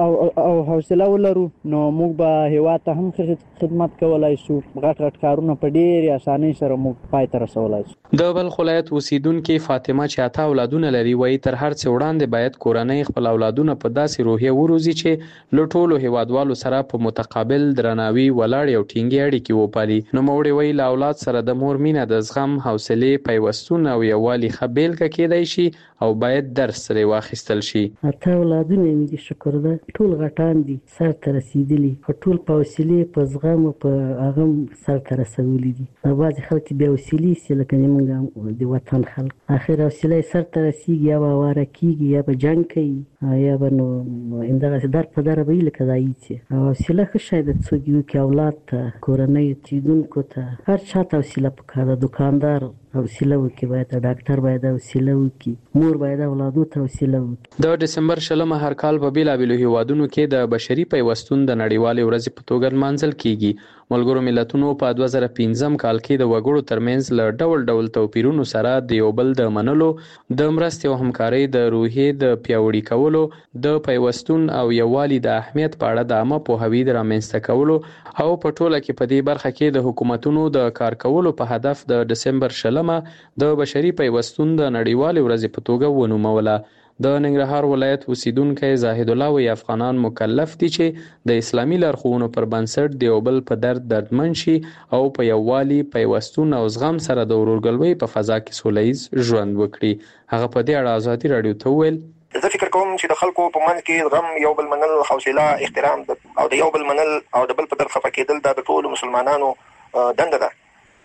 او حوصله ولرو نو موږ به هیواد ته هم خدمت کولای شو، غټ کارونه په ډیره اسانۍ سره موږ پای ته رسولای شو. د بلخ ولایت اوسیدونکي فاطمه چې 8 اولادونه لري وایي تر هر څه وړاندې باید کورنۍ خپل اولادونه په داسې روحیه وروزي چې له ټولو هیوادوالو سره په متقابل درناوي ولاړ یو ټینګې اړیکې وپالي. نو موړي وی له اولاد سره د مور مینه د زغم، حوصله، پیوستون او یووالي خبرېلګه کېدای شي او باید درس سره واخیستل شي. اته اولادونه مې دي، شکر ده ټول غټان دي، سر ته رسیدلي، په ټول په حوصله، په زغم او په هغه سر ته رسولي دي. بعضې خلک بیا حوصلې سي لکه موږ د وطن خلک، اخر حوصله سر ته رسیږي یا به واره کېږي یا به جنګ کوي یا به نو همدغسې در په دره به وي لکه ځایي چې حوصله ښه شی ده. څوک یو کې اولاد ته، کورنۍ اوسیدونکو ته، هر چاته حوصله پکار ده. دکاندار حوصله وکړي، باید ډاکټر باید حوصله وکړي، مور باید اولادو ته حوصله وکړي. د دسمبر 20 هر کال په بیلابیلو هیوادونو کې د بشري پیوستون د نړیوالې ورځې په توګه لمانځل کیږي. ملګرو ملتونو په 2015 کال کې د وګړو ترمنځ له ډول توپیرونو سره د یو بل د منلو، د مرستې او همکارۍ د روحیې د پیاوړي کولو، د پیوستون او یووالي د اهمیت په اړه د عامه پوهاوي د رامنځته کولو او په ټوله کې په دې برخه کې د حکومتونو د کار کولو په هدف د دسمبر 20 د بشري پیوستون د نړیوالې ورځې په توګه ونوموله. د ننګرهار ولایت اوسیدونکی زاهد الله وی افغانان مکلف دي چې د اسلامي لارښوونو پر بنسټ د یو بل په درد دردمن شي او په یووالي، پیوستون او زغم سره د ورورګلوۍ په فضا کې سولیز ژوند وکړي. هغه په دې اړه ازادي راډیو ته وویل زه فکر کوم چې د خلکو په منځ کې زغم، یو بل منل، حوصله، احترام او د یو بل منل او د بل په درد خفه کېدل دا د ټولو مسلمانانو دنده ده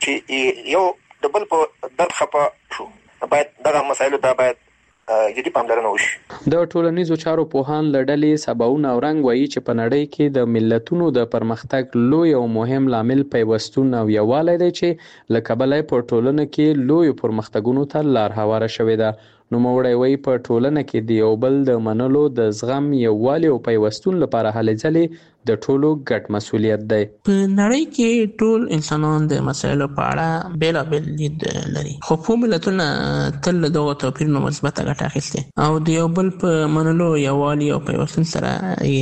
چې یو د بل په درد خفه شو. باید دغه مسایلو ته باید جدي پاملرنه وشي. د ټولنیزو چارو پوهان له ډلې سباوون او رنګ وایي چې په نړۍ کې د ملتونو د پرمختګ لوی او مهم لامل پیوستون او یووالی دی چې له کبله په ټولنه کې لوی پرمختګونو ته لار هواره شوې ده. نوموړی وایي په ټولنه کې د یو بل د منلو، د زغم، یووالي او پیوستون لپاره هلې ځلې د ټولو ګډ مسؤلیت دی. په نړۍ کې ټول انسانان د مسایلو په اړه بیلابیل لید لري، خو په ملتونه تل له دغو توپیرونو مثبته ګټه اخیستې او د یو بل په منلو، یووالي او پیوستون سره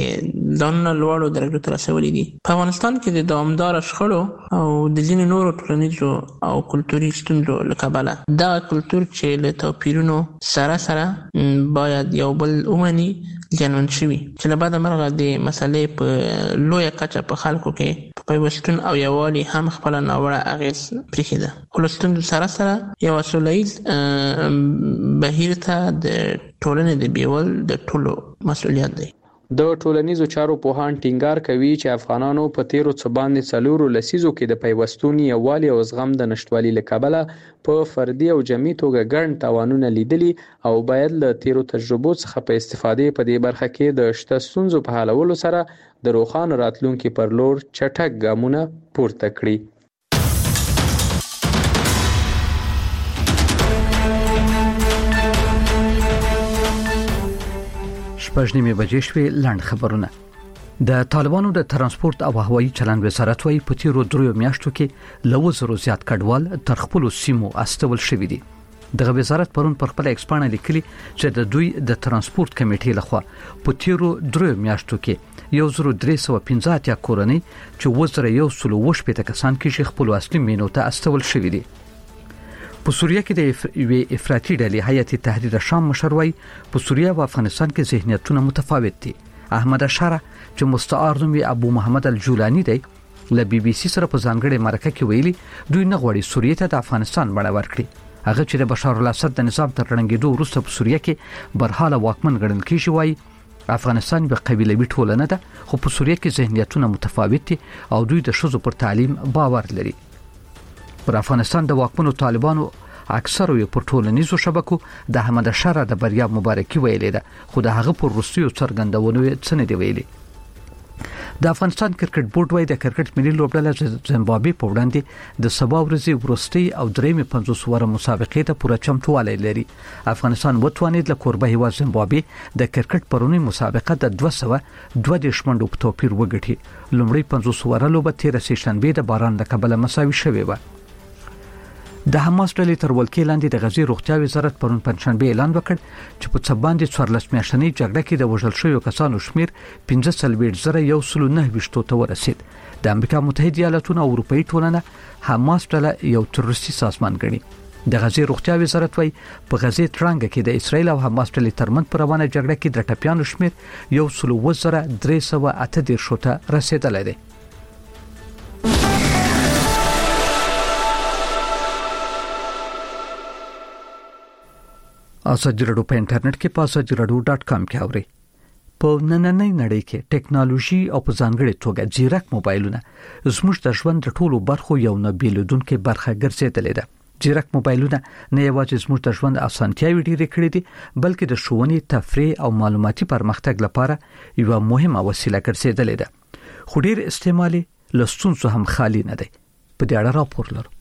یې ځانونه لوړو درجو ته رسولي دي. په افغانستان کې د دوامداره شخړو او د ځینې نورو ټولنیزو او کلتوري ستونزو له کبله دغه کلتور چې له توپیرونو سره باید یو بل ومني زیانمن شوي، چې له بعده مرغه د مسلې په لویه کچه په خلکو کې په پیوستون او یووالي هم خپله ناوړه اغېز پرېښې ده. خو له ستونزو سره یوه سوله ییز بهیر ته د ټولنې د بیول د ټولو مسؤلیت دی. د ټولنیزو چارو پوهان ټینګار کوي چې افغانانو په تیرو څه باندې 4 لسیزو کې د پیوستون یووالي او زغم د نشټوالي له کبله په فردي او جمعي توګه ګڼ تاوانونه لیدلي او باید له تیرو تجربو څخه په استفادې په دې برخه کې د شته ستونزو په حلولو سره د روښانه راتلونکي پر لور چټک ګامونه پورته کړي. شپږ بجې شوې. لاند خبرونه. د طالبانو د ترانسپورت او هوایي چلند وزارت وايي په تیرو 3 میاشتو کې له 1000 زیات کډوال تر خپل سیمو استول شوې دي. دغه وزارت پرون پر خپل ایکسپانه لیکلي چې د دوی د ترانسپورت کمیټې لخوا په تیرو 3 میاشتو کې 1315 کورنۍ چې 1118 کسان کې خپل اصلي مینو ته استول شوې دي. په سوریه کې د یوې افراطي ډلې هیئت تحریر شام مشر وايي په سوریه او افغانستان کې ذهنیتونه متفاوت دي. احمد اشاره چې مستعار نوم ابو محمد الجولانی دی له بي بي سي سره په ځانګړي مرکه کې ویلي دوی نه غواړي سوریه ته د افغانستان بڼه ورکړي. هغه چې د بشار الاسد د نظام تر رنګېدو وروسته په سوریه کې برحاله واکمن ګڼل کیږي وايي افغانستان به قبیلوي ټولنه ده خو په سوریه کې ذهنیتونه متفاوت دي او دوی د ښځو پر تعلیم باور لري. پر افغانستان د واکمنو طالبانو اکثرو پر ټولنیزو شبکو د احمد اشاره د بریا مبارکي ویلې ده خو د هغه پر روسیو څرګندونو څه نه دی ویلي. د افغانستان کرکټ بورډ وايي د کرکټ ملي لوبډله زیمبابوې په وړاندې د سبا ورځې وروستۍ او درېمې 50 اوور مسابقې ته پوره چمتووالی لري. افغانستان وتوانید له کوربه هیواد زیمبابوې د کرکټ پرونی مسابقه د 202 منډو په توپیر وګټي. لومړی 50 اوور لوبه 13 شنبه د باران له کبله مساوي شوې و. د حماس ډلې تر ولکې لاندې د غزې روغتیا وزارت پرون پنځشنبه اعلان وکړ چې په څه باندې 14 میاشتنۍ جګړه کې د وژل شویو کسانو شمیر 15,129 ته ورسید. د امریکا متحده ایالاتونو او اروپאי ټولنه حماس ډله یو تروریستي سازمان ګڼي. د غزې روغتیا وزارت وايي په غزې ترانګ کې د اسرایل او حماس ډلې ترمنځ په روانه جګړه کې د ټپيانو شمیر 1,338 ته رسیدلی دی. اساجي رادیو په انټرنیټ کې په asajiradio.com کې اوري. په نننۍ نړۍ کې ټیکنالوژي او په ځانګړي توګه ځیرک موبایلونه زموږ د ژوند د ټولو برخو یو نه بیلودونکې برخه ګرځېدلې ده. ځیرک موبایلونه نه یوازې زموږ د ژوند اسانتیاوې ډېرې کړې دي بلکې د ښوونې، تفریح او معلوماتي پرمختګ لپاره یو مهمه وسیله ګرځېدلې ده. خو ډېر استعمال له ستونزو هم خالی نه دی. په دې اړه راپور لرو.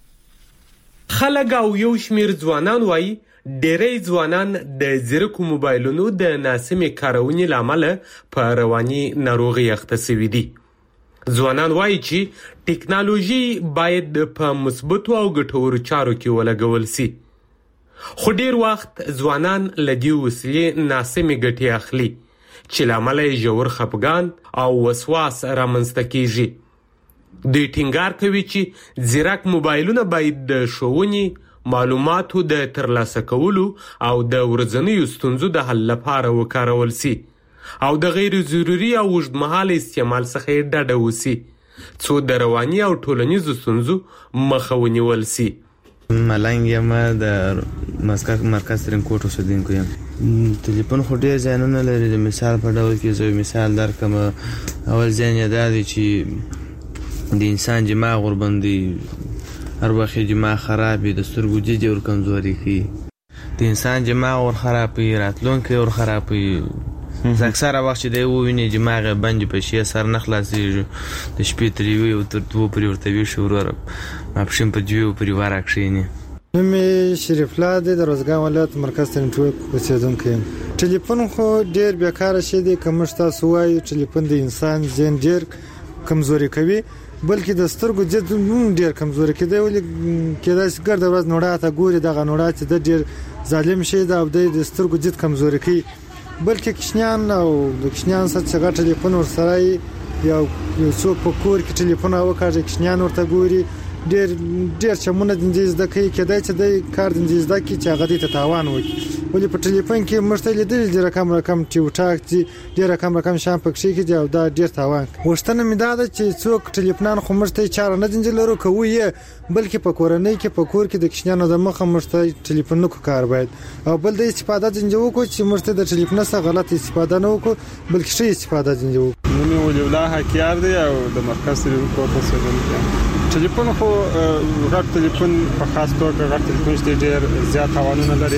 خلک او یو شمیر ځوانان وایي ډېری ځوانان د ځیرکو موبایلونو د ناسمې کارونې له امله په رواني ناروغۍ اخته شوي دي. ځوانان وایي چې ټیکنالوژي باید په مثبتو او ګټورو چارو کې ولګول شي. خو ډېر وخت ځوانان له دې وسیلې ناسمې ګټې اخلي چې له امله یې ژور خفګان او وسواس رامنځته کیږي. دوی ټینګار کوي چې ځیرک موبایلونه باید د ښوونې، معلوماتو د ترلاسه کولو او د ورځنیو ستونزو د حل لپاره وکارول شي او د غیر ضروري او اوږدمهاله استعمال څخه یې ډډه وشي څو د رواني او ټولنیزو ستونزو مخه ونیول شي. ملنګ یم د مرکز ترینکوټ اوسیدونکی یم. ټلیفون خو ډېر ځایونه لري. د مثال په ډول کې زه مثال درکړم. اول ځای یې دا دی چې د انسان دماغ ورباندې هر وخت دماغ خراب وي، د سترګو دید ور کمزوري کوي، د انسان دماغ ور خراب وي، راتلونکی ور خراب وي. اکثره وخت چې دی وویني دماغ یې بند په شی سر نه خلاصېږي. د شپې تر یوې او تر دوو پورې ورته وي شوروره ماپښین په دوی پورې واره کښېني. نوم یې شریف الله دی، د روزګان ولایت مرکز ترینکوټ اوسېدونکی یم. ټلیفون خو ډېر بیکاره شی دی. که موږ تاسو وایو ټلیفون د انسان ذهن ډېر کمزوري کوي بلکې د سترګو ضد ډېر کمزوري کېدی. ولې کېدای شي ګرده ورځ نوړه ته ګوري، دغه نوړه چې د ډېر ظالم شي ده او د سترګو ضد کمزوري کوي. بلکې کشنیان او د کشنیان سره چې هغه ټلیفون ورسره یا څوک په کور کې ټلیفون وکاږي کشنیان ورته ګوري، ډېر چمونه د زده کوي. کېدای چې د کار د زده کوي چې هغه د تاوان وکړي. ولې په ټلیفون کې موږ ته لیدل دي رقم ټیو ټاک دي ډیر رقم شام پکې کې دی او دا ډیر تاوان وشتنه مې دا چې څوک ټلیفون خو موږ ته چاره نه دنجلرو کوي بلکې په کورنۍ کې په کور کې د کښنانو د مخه موږ ته ټلیفون نو کار باید او بل د استفاده دنجو کو چې موږ ته د ټلیفون څخه غلط استفاده نه وکړو بلکې ښه استفاده دنجو نو ولې الله حکیار دی او د مرکز ریپورټ اوسېدل ټلیفون خو غټ ټلیفون په خاص توګه غټ ټلیفون چې ډېر زیات توانونه لري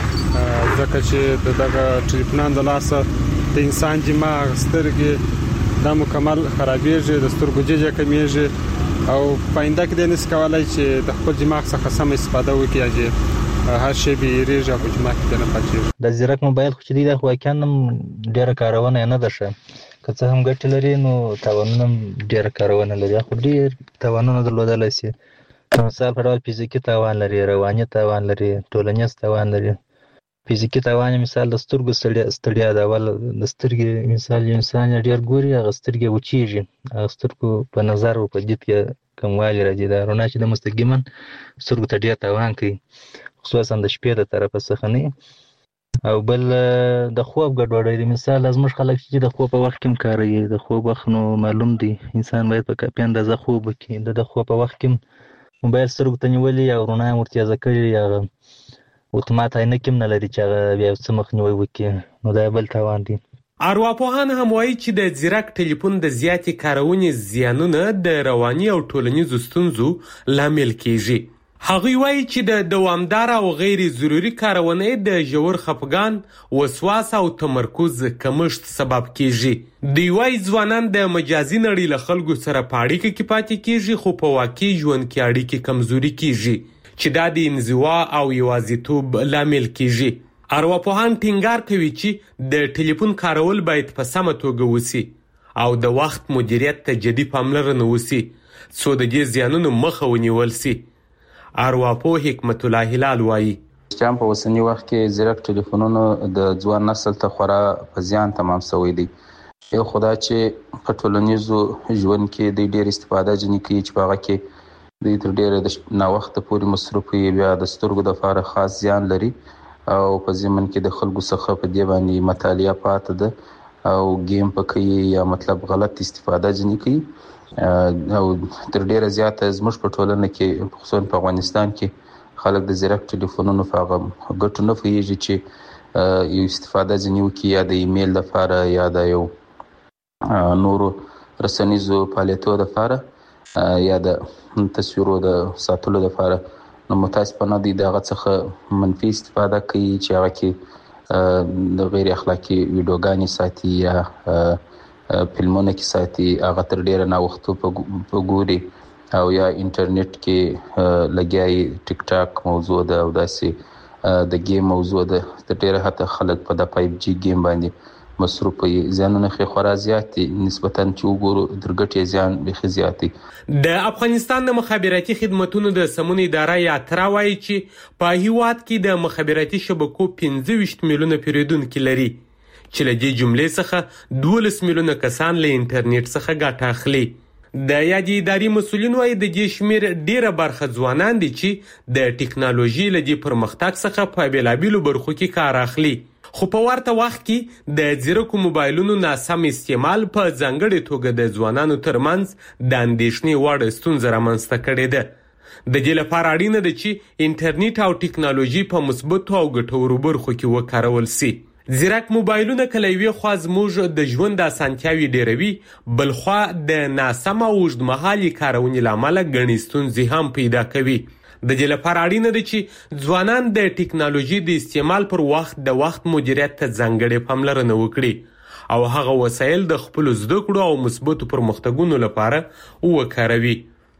ځکه چې دغه ټلیفونان د لاسه د انسان دماغ سترګې دا مکمل خرابېږي د سترګو ججه کمیږي او پاینده کې د نس کولای چې د خپل دماغ څخه سم استفاده وکړي هر شی به ریږي او دماغ کې نه پاتې د زیرک موبایل خو چې د واقعا ډېر کارونه نه ده شه که څه هم ګټه لري نو تاوانونه ډېر کارونه لري خو ډېر تاوانونه درلودلای شي مثال په ډول فزیکي تاوان لري رواني تاوان لري ټولنیز تاوان لري فزیکي تاوان مثال د سترګو ستړیا ده ول د سترګې مثال انسان ډېر ګوري هغه سترګې وچیږي هغه سترګو په نظر او په دید کې کموالی راځي دا رڼا چې د مستقیما سترګو ته ډېر تاوان کوي خصوصا د شپې د طرفه څخه نه او بل د خوب ګډوډي مثال زموږ خلک چې د خوب په وخت کې کاروي د خوب وخت نو معلوم دی انسان باید په کافي اندازه خوب وکړي د خوب په وخت کې موبایل سترګو ته نیولې او رڼا مرتیازه کړي یا اتومات عینکې هم نه لري چې هغه بیا څه مخنیوي وکړي نو دا بل تاوان دی ارواپوهان هم وایي چې د ځیرک ټلیفون د زیاتې کارونې زیانونه د رواني او ټولنیزو ستونزو لامل کیږي هغوی وایي چې د دوامدار او غیر ضروري کارونې د ژور خفګان وسواس او تمرکز کمښت سبب کیږي دوی وایي ځوانان د مجازي نړۍ له خلکو سره په اړیکه کې پاتې کیږي خو په واقعي ژوند کې اړیکې کمزوري کیږي چې دا د انزوا او یوازیتوب لامل کیږي ارواپوهان ټینګار کوي چې د ټلیفون کارول باید په سمه توګه وسی او د وخت مدیریت ته جدي پاملرنه وسی څو د دې زیانونو مخه ونیول سي ارواپوه حکمت الله هلال وایي چې په اوسنی وخت کې زیرک ټلیفونونو د ځوان نسل ته خورا په زیان تمام شوی دی یو خدای چې په ټولنیزو ژوند کې د ډېر استفاده جنې کوي چې هغه کې د تر ډېره د ناوخته پورې مصرف وي بیا د سترګو د لپاره خاص زیان لري او په ضمن کې د خلکو څخه په دی باندې مطالعه پاتې ده او گیم پکې یا مطلب غلط استفاده جنې کوي او تر ډیره زیاته زموږ په ټولنه کې خصوصا په افغانستان کې خلک د زیرک ټلیفونونو په ګټو نه پوهیږي چې یو استفاده ځنې وکړي یا د ایمیل لپاره یا د یو نورو رسنیزو فعالیتونو لپاره یا د تصویرو د ساتلو لپاره نو متاسفانه دوی دغه څخه منفي استفاده کوي چې هغه کې د غیر اخلاقي ویډیوګانې ساتي یا فلمونه کې ساتي هغه تر ډیره نه وخت په ګوري او یا انټرنیټ کې لګیاي ټیک ټاک موضوع ده او داسې د گیم موضوع ده تر ډیره حتی خلک په د 5G گیم باندې مصروف وي ځانونه خې خورا زیات نسبتاً چې وګورو درګټي ځان به زیات د افغانستان د مخابراتي خدماتونو د سمون اداره یاترا وایي چې په هیواد کې د مخابراتي شبکو 25 میلیونه پیریدونکو لري چې له دې جملې څخه 12 میلیونه کسان له انټرنیټ څخه ګټه اخلي د یادې ادارې مسؤلین وایي د دې شمیر ډیره برخه ځوانان دي چې د ټکنالوژي له دې پرمختګ څخه په بیلابیلو برخو کې کار اخلي خو په ورته وخت کې د ځیرکو موبایلونو ناسم استعمال په ځانګړې توګه د ځوانانو ترمنځ د اندېښنې وړ ستونزه رامنځته کړې ده د دې لپاره اړینه ده چې انټرنیټ او ټکنالوژي په مثبتو او ګټورو برخو کې وکارول سي زیرک موبایلونه کله یوې خوا زموږ د ژوند اسانتیاوې ډیروي بل خوا د ناسم او اوږدمهالې کارونې له امله ګڼې ستونزې هم پیدا کوي د دې لپاره اړینه ده چې ځوانان د ټکنالوژي د استعمال پر وخت د وخت مدیریت ته ځانګړې پاملرنه وکړي او هغه وسایل د خپل زده کړو او مثبتو پرمختګونو لپاره وکاروي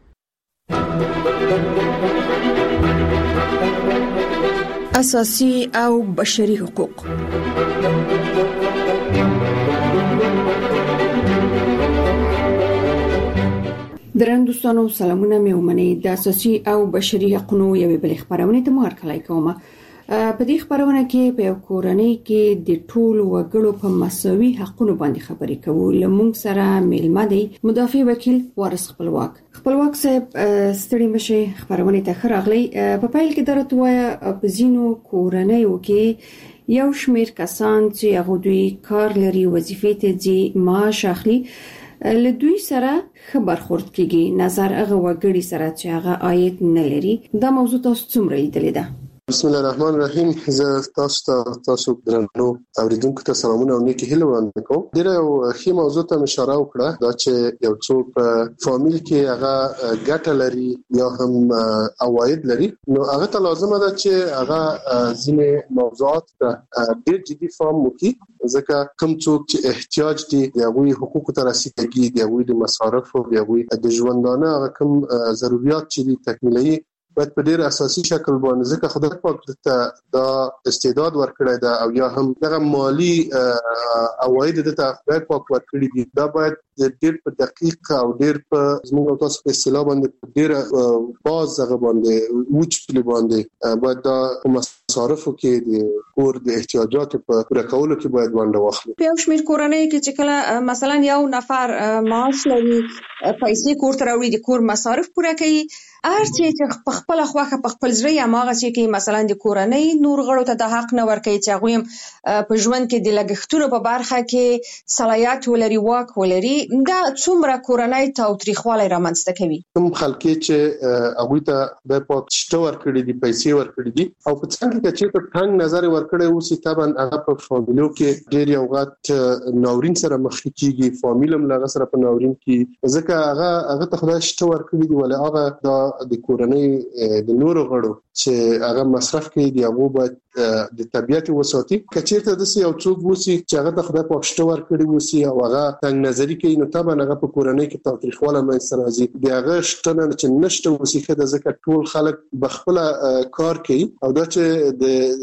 اساسي او بشري حقوق درنو دوستانو سلامونه مې ومنئ د اساسي او بشري حقوقو یوې بل خبرونه ته مو هرکلی کوم په دې خبرونه کې په کورنۍ کې د ټولو وګړو په مساوي حقوقو باندې خبرې کوو. لمونږ سره میلمه دی مدافع وکیل وارث خپلواک صاحب. ستړي مشه خبرونه ته خراغلی. په پایل کې درته وایا په زینو کورنۍ کې یو شمیر کسان چې هغه دوی کار لري وظیفې ته ځي معاش اخلي له دوی سره خبر خورد کیږي نظر هغه وګړي سره چې هغه عاید نه لري. دا موضوع تاسو څومره لیدلې ده؟ بسم الله الرحمن الرحیم. زه تاسو درنو اوریدونکو ته سلامونه او نیکی هیله وړاندې کوم. ډیره ښه موضوع ته اشاره وکړه دا چې یو څوک په فامیل کې هغه ګټه لري یا هم عواید لري نو هغه ته لازمه ده چې هغه ځینې موضوعات ته ډیر جدي فهم وکړي ځکه کوم څوک چې احتیاج دي د هغوی حقوقو ته رسیدګي د هغوی د مصارف او د هغوی د ژوندانه هغه کوم ضرورت چې دي تکمیلي باید په ډیر اساسي شکل باندې ځکه خدای پاک ته دا استعداد ورکړی دا او یا هم دغه مالی عواید ته خدای پاک ورکړي دي دا باید ډیر په دقیق او ډیر په زموږ تاسو په اصطلاح باندې ډیر باز هغه باندې وچ باندې باید دا مصارفو کې د کور د احتیاجاتو په پوره کولو کې باید ونډه واخلي. په یو شمېر کورنۍ کې چې کله مثلا یو نفر معاش لري پیسې کور ته راوړي د کور مصارف پوره کوي هر چې په خپل خواخه په خپل ځای اماغه چې کې مثلا د کورنۍ نور غړو ته د حق نه ورکوي چې هغه په ژوند کې د لګښتونو په برخه کې صلاحیت ولري واک ولري دا څومره کورنۍ تاوتریخوالی رامنځته کوي. کوم خلک چې هغه ته د پات شته ورکړي دي پیسې ورکړي دي او په څنګه چې په څنګه نظر ورکړي اوسې طبعا هغه په فامیلو کې ډېر یو غټ ناورین سره مخ کیږي فامیلم لغه سره په ناورین کې ځکه هغه ته خدای شته ورکړي دي ولې هغه د کورنۍ د نورو غړو چې هغه مصرف کوي دی هغه باید د طبيعت وساتي کچېرته د یو څوک وسی چې هغه د خدای په شته ورکړي وسی او هغه څنګه نظری کوي نو طبعا هغه په کورنۍ کې تاریخواله مې سره راځي دی هغه شته چې نشته وسی خدای ځکه ټول خلک بخپل کار کوي او دا چې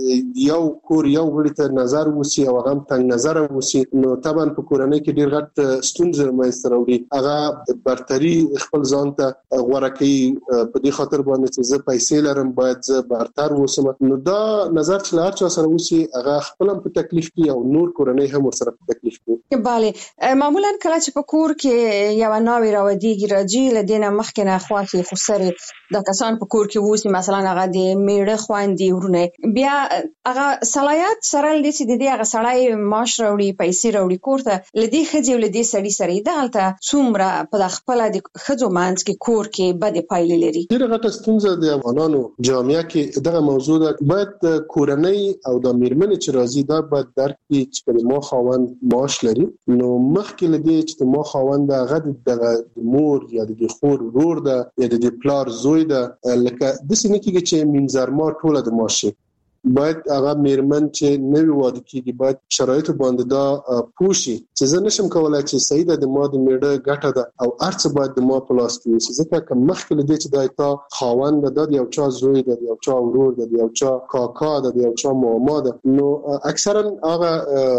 د یو کور یو غړي ته نظر وسی او هغه څنګه نظر وسی نو طبعا په کورنۍ کې ډیر غټ ستونزې مې سره وړي هغه برتري خپل ځان ته غوړه کوي په دې خاطر باندې چې زه پیسې لرم باید زه برتر وسم نو دا نظر چې لار چا سره وسی هغه خپل په تکلیف کې او نور کورنۍ هم سره په تکلیف کې. bale معمولا کله چې په کور کې یو ناوی راوډیږي راځي لدینه مخکنه خواخي خسري د کسان په کور کې وسی مثلا هغه د میړه خواندي ورونه بیا هغه صلاحیت سره لدی چې د دې هغه سړی معاش راوړي پیسې راوړي کور ته لدی خځې ولدی سړی سره دالته څومره په خپل د خځو مانځ کې کور کې بد پایلې لري. ډیره غټه ستونزه د افغانانو جامعه کې دغه موضوع ده باید کورنۍ او د میرمنې چې راځي دا باید درک کړي چې ما خاوند معاش لري نو مخکې لدی چې ما خاوند هغه د مور یا د خور ورور ده یا د پلار زوی ده لکه د سینې کې چې منځرما ټوله د معاش باید هغه میرمن چې نوی واده کیږي باید شرایط باندې دا پوښي چې زه نشم کولای چې سیده د ما د میړه ګټه ده او ارڅ باید د ما په لاس کې وي ځکه کوم مخکې لدی چې دای تا خاوند ده د یو چا زوی ده د یو چا ورور ده د یو چا کاکا ده د یو چا ماما ده نو اکثرا هغه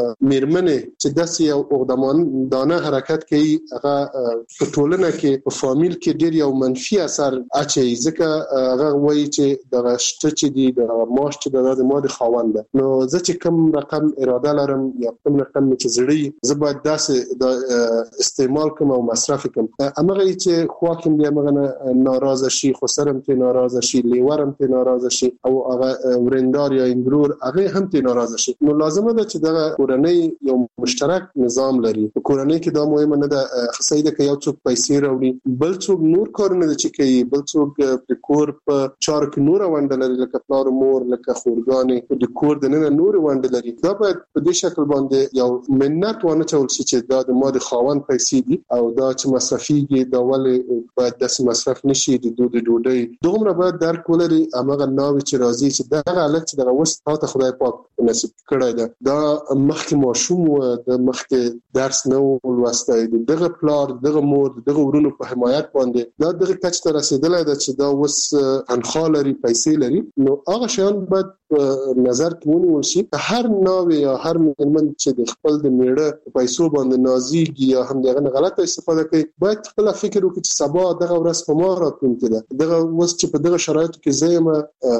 میرمن چې داسې یو اقدامانه حرکت کوي هغه په ټولنه کې په فامیل کې ډیر یو منفي اثر اچي ځکه هغه وایي چې د شته چې دی د ماش چې د ما د خاوند نو زه چې کوم رقم اراده لرم یا کوم رقم چې زړی زه باید داسې د استعمال کوم او مصرف کوم امغه چې خواکم دی امغه ناراضه شي خو سرم ته ناراضه شي لیورم ته ناراضه شي او هغه ورندار یا انګرور هغه هم ته ناراضه شي نو لازمه ده چې د کورنۍ یو مشترک نظام لري په کورنۍ کې دا مهمه نه ده خصيده کې یو څوک پیسې راوړي بل څوک نور کارونه چې کوي بل څوک په کور په چارو کې نور وندل لري لکه پلار مور لکه خورګانې د کور د نن نور وندل لري دا باید په دې شکل باندې یو مننت ونه چول شي چې دا د ماده خاوند پیسې دي او دا چې مصرفيږي دا ولې باید د مصرف نشي د ډوډۍ دومره باید درک ولري امغه ناوي چې راځي چې دا غلط چې د وسط ته خدای پاک نصیب کړی ده دا مخکې ماشوم و د مخکې درس نه ولوستای دغه پلار دغه مور دغه ورونو په حمایت باندې دا دغه کچ ته رسیدلای ده چې دا وس انخال لري پیسې لري نو هغه شیان باید نظر کې ونیول شي هر ناوې یا هر مېرمن چې د خپل د میړه پیسو باندې نازېږي یا هم دغه غلطه استفاده کوي باید خپل فکر وکړي چې سبا دغه ورځ په ما راتلونکې ده دغه اوس چې په دغه شرایطو کې زه یم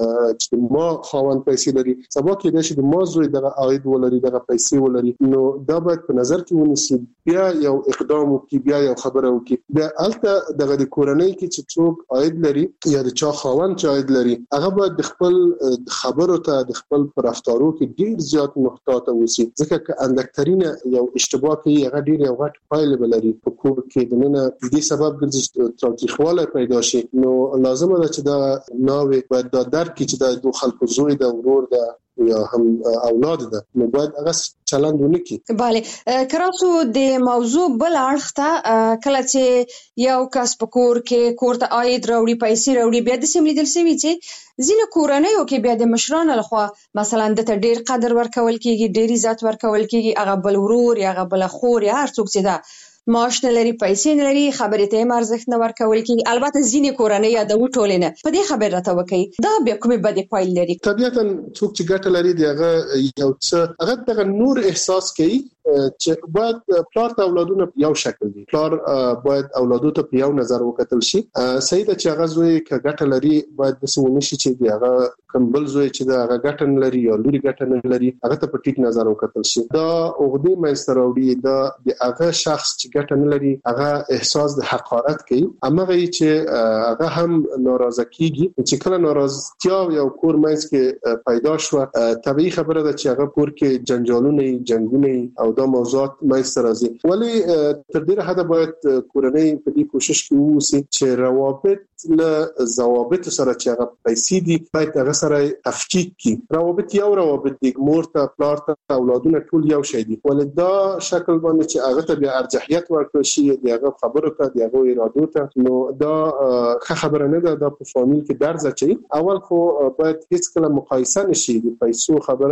چې ما خاوند پیسې لري سبا کېدای شي د ما زوی دغه عاید ولري دغه پیسې ولري نو دا باید په نظر کې ونیسي بیا یو اقدام وکړي بیا یو خبره وکړي د الته دغه د کورنۍ کې چې څوک عاید لري یا د چا خاوند چې عاید لري هغه باید د خپل خبرو ته د خپل رفتارو کې ډیر زیات محتاط اوسي ځکه چې اندکترینه یو اشتباه کوي هغه ډیر یو غټ پایله بلري په کور کې د نن دې سبب ګرځي تاریخواله پیدا شي نو لازمه ده چې دا ناوې باید دا درک چې د دوه خلکو زوی د ورور د یا هم اولاد ده نو باید هغه چلند ونکړي. bale کراسو د موضوع بل اړخ ته کله چې یو کس په کور کې کورته عاید راوړي پیسې راوړي بیا د سیملیدل سوي چې ځینې کورنیو کې بیا د مشرانو لخوا مثلا د ډېر قدر ورکول کېږي ډېر عزت ورکول کېږي هغه بل ورور یا هغه بل خور یا هر څوک چې دا معاش نه لري پیسې نه لري خبرې ته ارزښت نه ورکول کېږي البته ځینې کورنۍ یا د ټولې نه په دې خبره راته وکړي دا بیا کومې بدې پایلې لري طبیعتا څوک چې ګټه لري دی هغه یو څه هغه دغه نور احساس کوي چې باید پلار ته اولادونه یو شکل دي پلار باید اولادو ته یو نظر وکتل شي صحیح ده چې هغه زوی ک ګټه لري باید د سمونی شي چې دی هغه کمبل زوی چې دا هغه ګټه نه لري یا لوري ګټه نه لري هغه ته په ټیک نظر وکتل شي دا اوغدي منستراوډي دا د هغه شخص چې ګټه نه لري هغه احساس د حقارت کوي امغه چې هغه هم ناراضه کیږي چې کله ناراضتیا یو کور منځ کې پیدا شو طبيعي خبره ده چې هغه کور کې جنجالونه جنگونه او دا موضوعات مېستر راځي ولی تر دې حد باید کورنۍ په دې کوشش کوي چې روابط له ضوابط سره چې هغه پیسې دي باید هغه سره تفکیک کی روابط یو روابط دي مور ته پلار ته اولادونه ټول یو شي دي ولې دا شکل باندې چې هغه ته بیا ارجحیت ورکړي شي دی هغه خبرو ته دی هغه ارادو ته نو دا خبره نه ده د په فامیل کې درځي چې اول خو باید هیڅ کله مقایسه نشي د پیسو خبره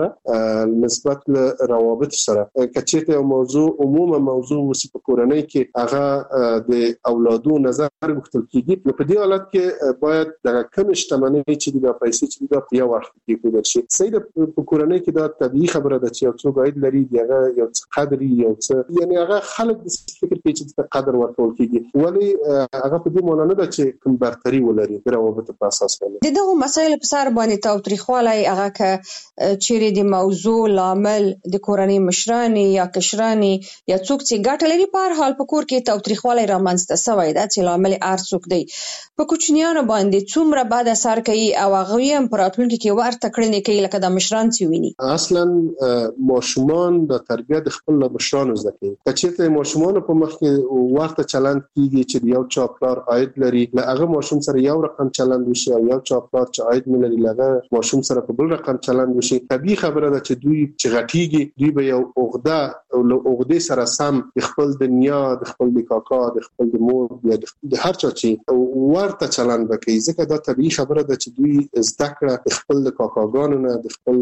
نسبت له روابط سره کچته یو موضوع عموما موضوع وسی په کورنۍ کې هغه د اولادو نظر غوښتل کیږي په دې حالت کې باید د کم شتمنۍ چې د پیسې چې د یو وخت کې کول شي صحیح په کورنۍ کې دا طبيعي خبره ده چې یو څوک عاید لري دغه یو قدرې یو څه یعنی هغه خلک د فکر کوي چې د قدر ورکول کیږي ولی هغه په دې معنی نه ده چې کوم برتري ولري د روابط په اساس باندې دغه مسایل په سر باندې تاوتریخواله هغه ک چیرې د موضوع لامل د کورنۍ مشرانی یا کشرانی یا څوک چې ګټه لري په هر حال په کور کې تاوتریخواله رامنځته شوی دا چې لامل ارڅوک دی په کوچنیانو باندې څومره بد اثر کوي او هغه هم پراتونکو کې ورته کړنې کوي لکه د مشران چې ویني اصلا ماشومان د تربیت خپل مشران زده کوي چې ماشومان په مخ کې ورته چلند کیږي چې یو چا پلار عاید لري هغه ماشوم سره یو رقم چلند وشي او یو چا پلار چې عاید نه لري هغه ماشوم سره په بل رقم چلند وشي طبيعي خبره ده چې دوی چې غټيږي دوی به یو عقده او عقده سره سم خپل د نیا د خپل د کاکا د خپل د مور د هر چا چې ورته چلند وکړي ځکه دا طبيعي خبره ده چې دوی زده کړه خپل د کاکاګانو نه د خپل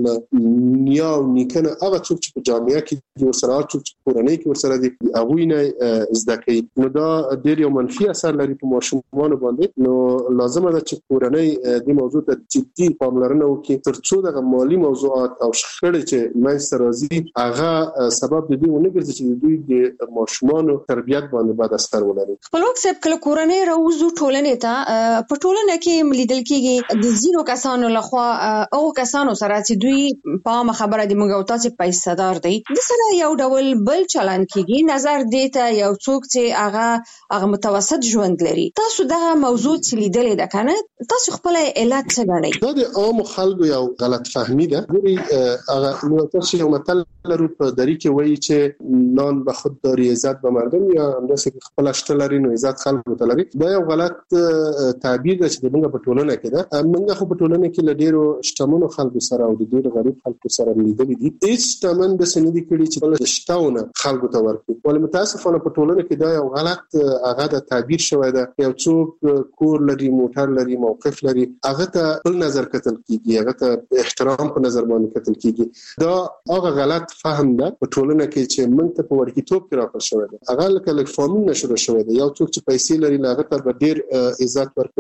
نیا او نیکنه هغه څوک چې په جامعه کې د ورسره څوک چې کورنۍ کې ورسره دي هغه نه زده کوي نو دا ډېر یو منفي اثر لري په ماشومانو باندې نو لازمه ده چې کورنۍ د موضوع ته جدي پاملرنه وکړي ترڅو د مالی موضوعات او شخړې چې منځته راځي هغه سبب د دې ونه ګرځي چې دوی د ماشومانو تربیت باندې بد اثر ولري خپلواک صاحب کله کورنۍ راوځو ټولنې ته په ټولنه کې لیدل کېږي د زیرو کسانو لخوا او کسانو سره چې دوی په خبره د موږ او تاسو پیسې دار دي د سره یو ډول بل چلن کېږي نظر دیته یو څوک چې هغه متوسط ژوند لري تاسو دغه موضوع چې لیدلې ده کنه تاسو خپل علت څه غنئ دا د عام خلکو یو غلط فهمي ده ګوري هغه نو تاسو یو متل لرو په دری کې وایي چې نان به خود داری عزت به مردم یا انداسه خپل اشتلري نو عزت خلکو ته لري دا یو غلط تعبیر ده چې موږ په ټولنه کې ده موږ خو په ټولنه کې لډیرو شتمنو خلکو سره او د ډیرو غریب خلکو سره لیدلې دي هیڅ شتمن د سندې کړي چې بل شتاونه خلکو ته ورکړي ولې متاسفانه په ټولنه کې دا یو غلط هغه د تعبیر شوی ده یو څوک کور لري موټر لري موقف لري هغه ته بل نظر کتل کیږي هغه ته احترام په نظر باندې کتل کیږي دا هغه غلط فهم ده په ټولنه کې چې موږ ته په ورکیتوب کې راځي شوی ده هغه لکه فامیل نشو شوی ده یو څوک چې پیسې لري هغه ته ډیر عزت ورکړو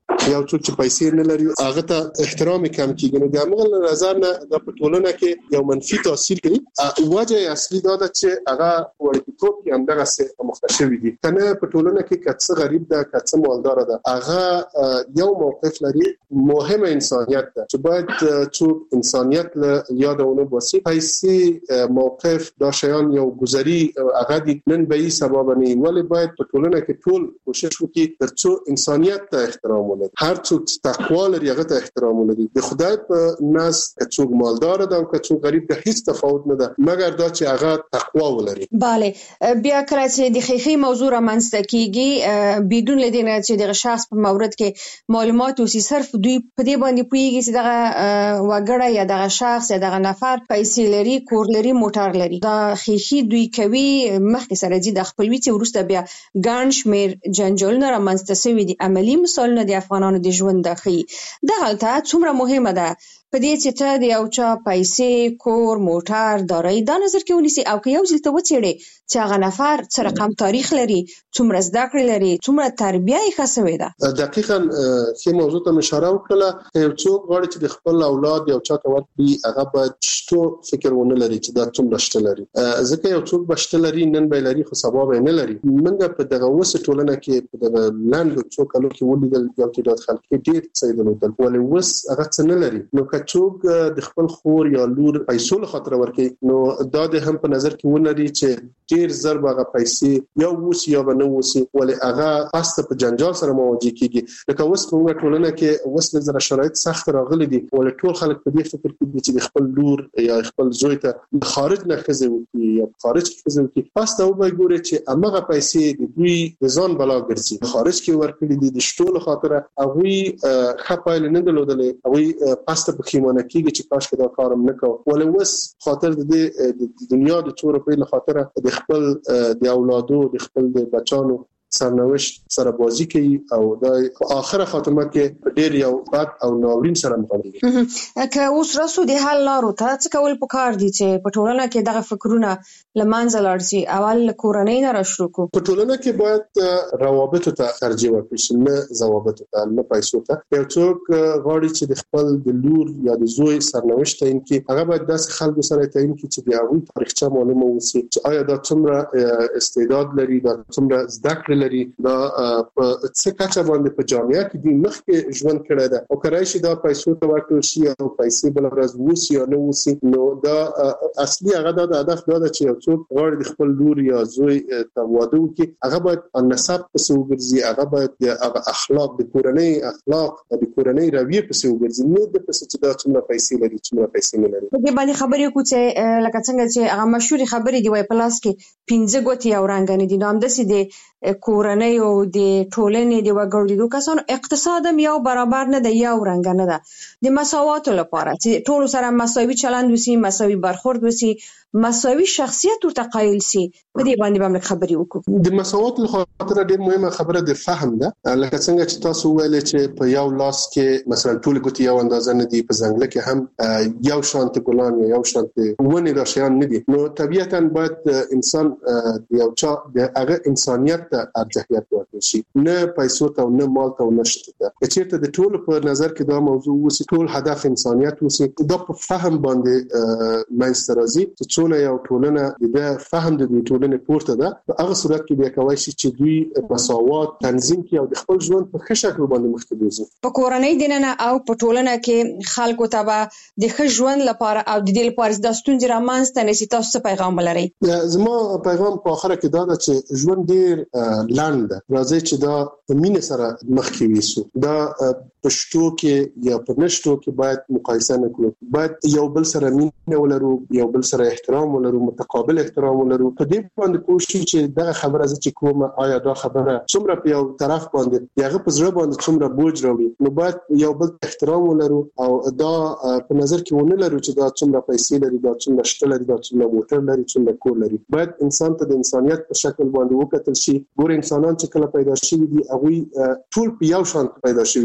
یو څوک چې پیسې نه لري هغه ته احترام کم کیږي. نو د هغه نظر نه د پټولنه کې یو منفي تاثیر کوي. وجه اصلي دا ده چې هغه وړتیتوب کې همدغه څه مختشوي دي. کنه پټولنه کې کڅ غریب ده کڅ مالدار ده هغه یو موقف لري مهم انسانیت ده چې باید څوک انسانیت له یادونه باسي. پیسې موقف دا شیان یو گذری هغه دي نن به یې سبب نه ولی باید په ټولنه کې ټول کوشش وکړي ترڅو انسانیت ته احترام ولري. هر څوک تقوا لري هغه ته احترام ولري. د خدای په ناس څوک مالدار ده او څوک غریب ده هیڅ تفاوت نه ده مګر دا چې هغه تقوا ولري. bale بیا کله چې د خیخي موضوع رامنځته کیږي بدون لدینه چې د شخص په مورد کې معلومات اوسي صرف دوی په دې باندې پوهیږي چې دغه وګړه یا دغه شخص یا دغه نفر پیسې لري کور لري موټر لري. دا خیخي دوی کوي مخکې سره دي د خپلوي چې ورسته بیا ګڼ شمېر جنجالونه رامنځته شوي دي. عملي مثالونه د افغانانو د ژوند د ښیي. دغه څومره مهمه ده په دې چې ته د یو چا پیسې کور موټر دارایی دا نظر کې ونیسي او که یو ځل ته وڅېړې چې هغه نفر څه رقم تاریخ لري څومره زده کړې لري څومره تربیه یې ښه سوې ده. دقیقاً ښې موضوع ته اشاره وکړله. یو څوک غواړي چې د خپل اولاد یو چا ته ورکړي هغه باید شتو فکر ونه لري چې دا څومره شته لري ځکه یو څوک به شته لري نن به لري خو سبا به نه لري. موږ په دغه اوسه ټولنه کې په دغه لاندې څو کالو کې ولیدل یو تعداد خلک ډېر څه درلودل ولې اوس هغه څه نه لري. نو که څوک د خپل خور یا لور پیسو له خاطر ورکړي نو دا د هم په نظر کې ونري چې ډېر زر به هغه پیسې یا ووسي یا به نه ووسي ولې هغه پاسته په جنجال سره مواجه کیږي. لکه اوس په ټولنه کې اوس د زره شرایط سخت راغلي دي ولې ټول خلک په دې فکر کې دي چې خپل لور یا خپل زوی ته خارج نه خزه وکړي یا خارج کې خزه وکړي پاسته وبای ګوري چې هغه پیسې د دوی د ځان بلا ګرځي خارج کې ورکړي دي د شټول خاطر هغه خپایل نه دلودلې هغه پاسته په خیمانه کېږي چې کاش دا کارم نکاو ولې وس خاطر د دنیا د څور په خاطر د خپل د اولادو د خپل د بچانو سرنوشت سره بازی کوي او د اخره خاتمه کې ډېر یو بد او ناورین سره مخ کیږي. که اوس رسو د حل لارو ته څه کول پکار دي چې په ټولنه کې دغه فکرونه لمانځه لاړ شي؟ اول کورنۍ نه راشو کو په ټولنه کې باید روابط ته ترجیح ورکړي نه ضوابط ته نه پیسو ته. یو څوک غواړي چې د خپل د لور یا د زوی سرنوشت تعیین کړي هغه باید داسې خلکو سره تعیین کړي چې د هغوی تاریخچه معلومه وي چې آیا دا څومره استعداد لري دا څومره زده کړې لري دا په څه کچه باندې په جامعه کې د مخکې ژوند کړی ده او کرای شي دا پیسو ته ورکړل شي او پیسې بل ورځ ووسي یا نه ووسي. نو دا اصلي هغه د هدف دا ده چې یو څوک غواړي د خپل لور یا زوی ته واده وکړي هغه باید نسب پسې وګرځي هغه باید د اخلاق د کورنۍ اخلاق د کورنۍ رویه پسې وګرځي نه د پسې چې دا څومره پیسې لري څومره پیسې نه لري. په دې باندې خبرې کوو چې لکه څنګه چې هغه مشهور خبرې دی وای پلاس کې 15 ګوتې او رنگانې دي نو هم دسي دي کورنۍ او د ټولنې د وګړو د کسانو اقتصاد هم یو برابر نه دی یو رنګ نه ده. د مساوات لپاره چې ټول سره مساوي چلند وسی مساوي برخورد وسی مساوي شخصیت ورته قایل سي په دې باندې باندې خبرې وکړو. د مساوات لپاره ډېر مهمه خبره د فهم ده لکه څنګه چې تاسو ویل چې په یو لاس کې مثلا ټول ګوتې یو اندازه نه دي په ځنګل کې هم یو شانت ګلان یا یو شانت ونه دا شیان نه دي. نو طبيعتاً باید انسان یو چا د هغه انسانیت ته ارجحیت ورکړي شي نه پیسو ته نه مال ته نه شته. چې د ټول په نظر کې دا موضوع وسی ټول هدف انسانیت وسی دا په فهم باندې منځ راځي چې څونه یو ټولنه د فهم د ټولنې پورته ده په هغه صورت کې بیا کوي چې دوی مساوات تنظیم کوي او د خپل ژوند په ښه شکل باندې مخکې ځي. په کورنۍ دننه او په ټولنه کې خلکو ته د ښه ژوند لپاره او د دې لپاره د ستونزې رامنځته نشي تاسو څه پیغام لرئ؟ زما پیغام په اخره کې دا ده چې ژوند ډیر لاند راځي چې دا په مینه سره مخکې ویسو دا پښتو کې یا په نشټو کې باید مقایسه نکړو باید یو بل سره مینه ولرو یو بل سره احترام ولرو متقابل احترام ولرو په دې باندې کوشش چې دا خبره چې کومه آیا دا خبره څومره په یو طرف باندې یغه په زړه باندې څومره بوج راوړي نو باید یو بل احترام ولرو او دا په نظر کې ونه لرو چې دا څومره پیسې لري دا څومره شته لري دا څومره موټر لري څومره کور لري. باید انسان ته د انسانیت په شکل باندې وکتل شي. ګور انسانان چې کله پیدا شوي دي هغه ټول په یو شان پیدا شوي دي.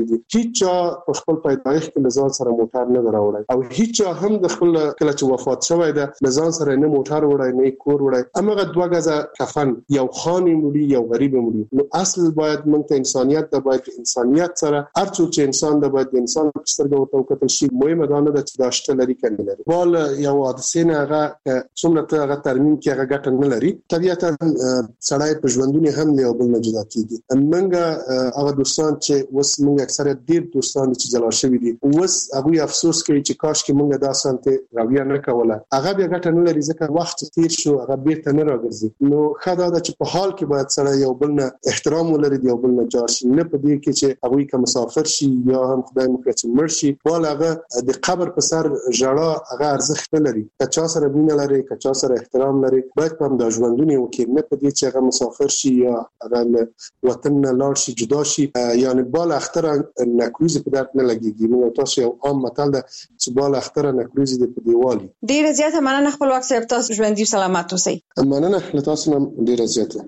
هیڅ په خپل پیدایښت کې لزان سره موټر نه راوړی او هیڅ هم د خپل کله چې وفات شوی ده لزان سره نه موټر وړای نه کور وړای امغه دوه غزه کفن یو خاني مړي یو غریب مړي نو اصل باید موږ ته انسانيت د باید انسانيت سره هر څو چې انسان د باید انسان سترګو ته وکړي شي مهمه ده نه چې داشته لري کنه لري بال یو حادثه نه هغه څومره ته هغه ترمیم کې هغه ګټه نه لري طبيعتا سړی په ژوندونی هم یو بل نه جدا کیږي موږ هغه دوستان چې وس موږ اکثر ډیر دوستان چې جلا شوی دي وس هغه افسوس کوي چې کاش کې موږ دا سنت راویا نه کوله هغه بیا ګټه نه لري ځکه وخت تیر شو هغه بیرته نه راګرځي نو خدای دا چې په حال کې باید سره یو بل نه احترام ولري یو بل نه جار شي نه په دې کې چې هغه کوم مسافر شي یا هم خدای مو کړي چې مړ شي ولغه د قبر په سر ژړا هغه ارزښت لري کچا سره مینه لري کچا سره احترام لري باید په د ژوندونی وکړي نه په دې چې هغه مسافر شي یا هغه وطن نه لاړ شي جدا شي یعنی بال اختر نکروز په درد نه لګيږي نو تاسو یو عام متل ده چې بال اختر نکروز دې په دیوالي ډیر زیاته مننه خپل وخت صاحب تاسو ژوند دي سلامات اوسئ مننه له تاسو نن ډیر زیاته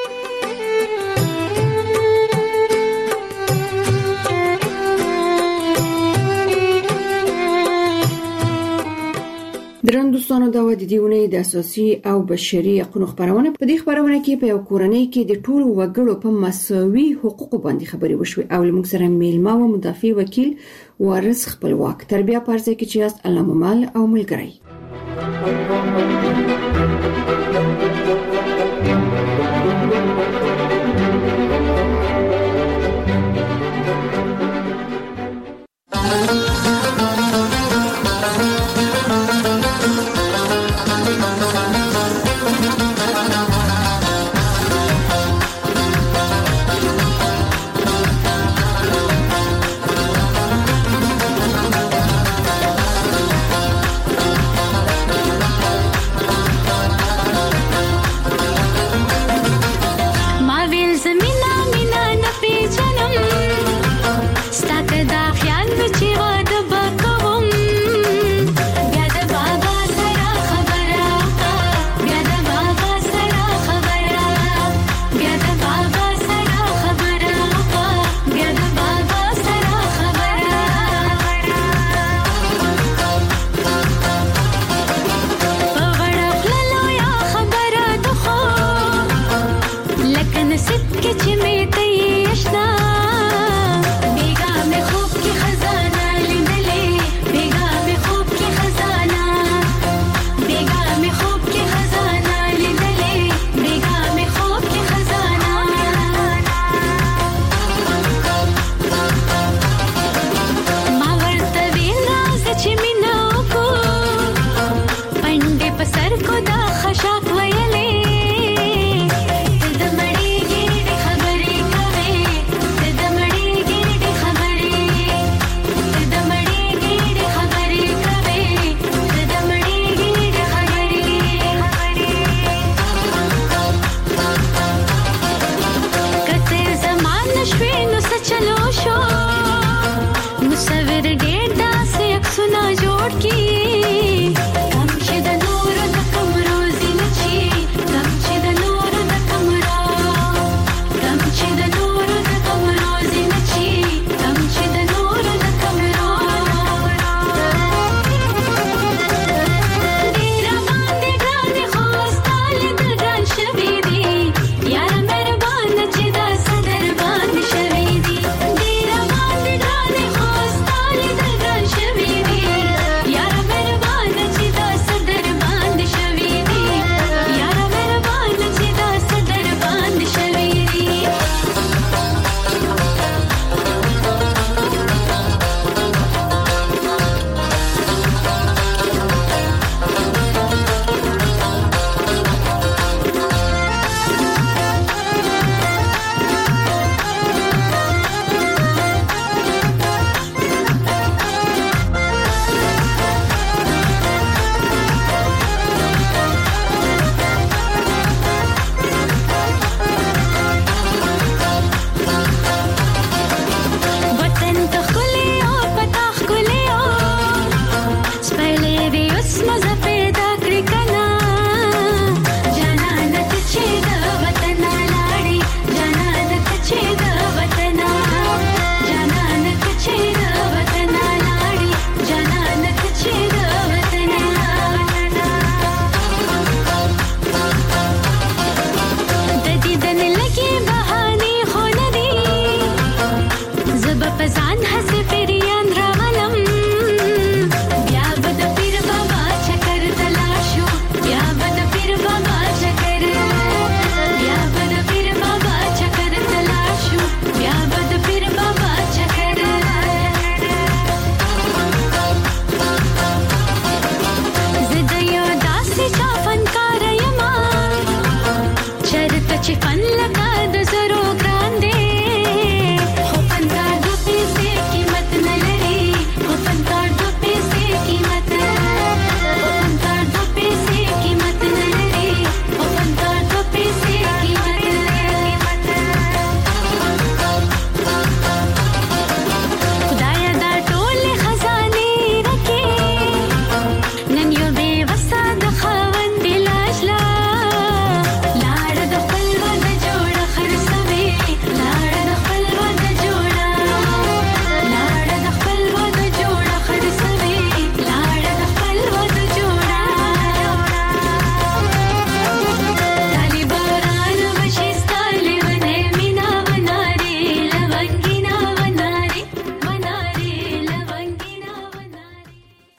درن دوستانو دا و د دیونه د اساسي او بشري حقوقو خبرونه په دې خبرونه کې په یو کورنۍ کې د ټولو وګړو په مساوي حقوقو باندې خبرې وشوي او موږ سره میلمه او مدافع وکیل وارث خپلواک تربیه پارځه کې چې است علامه مال او ملګری की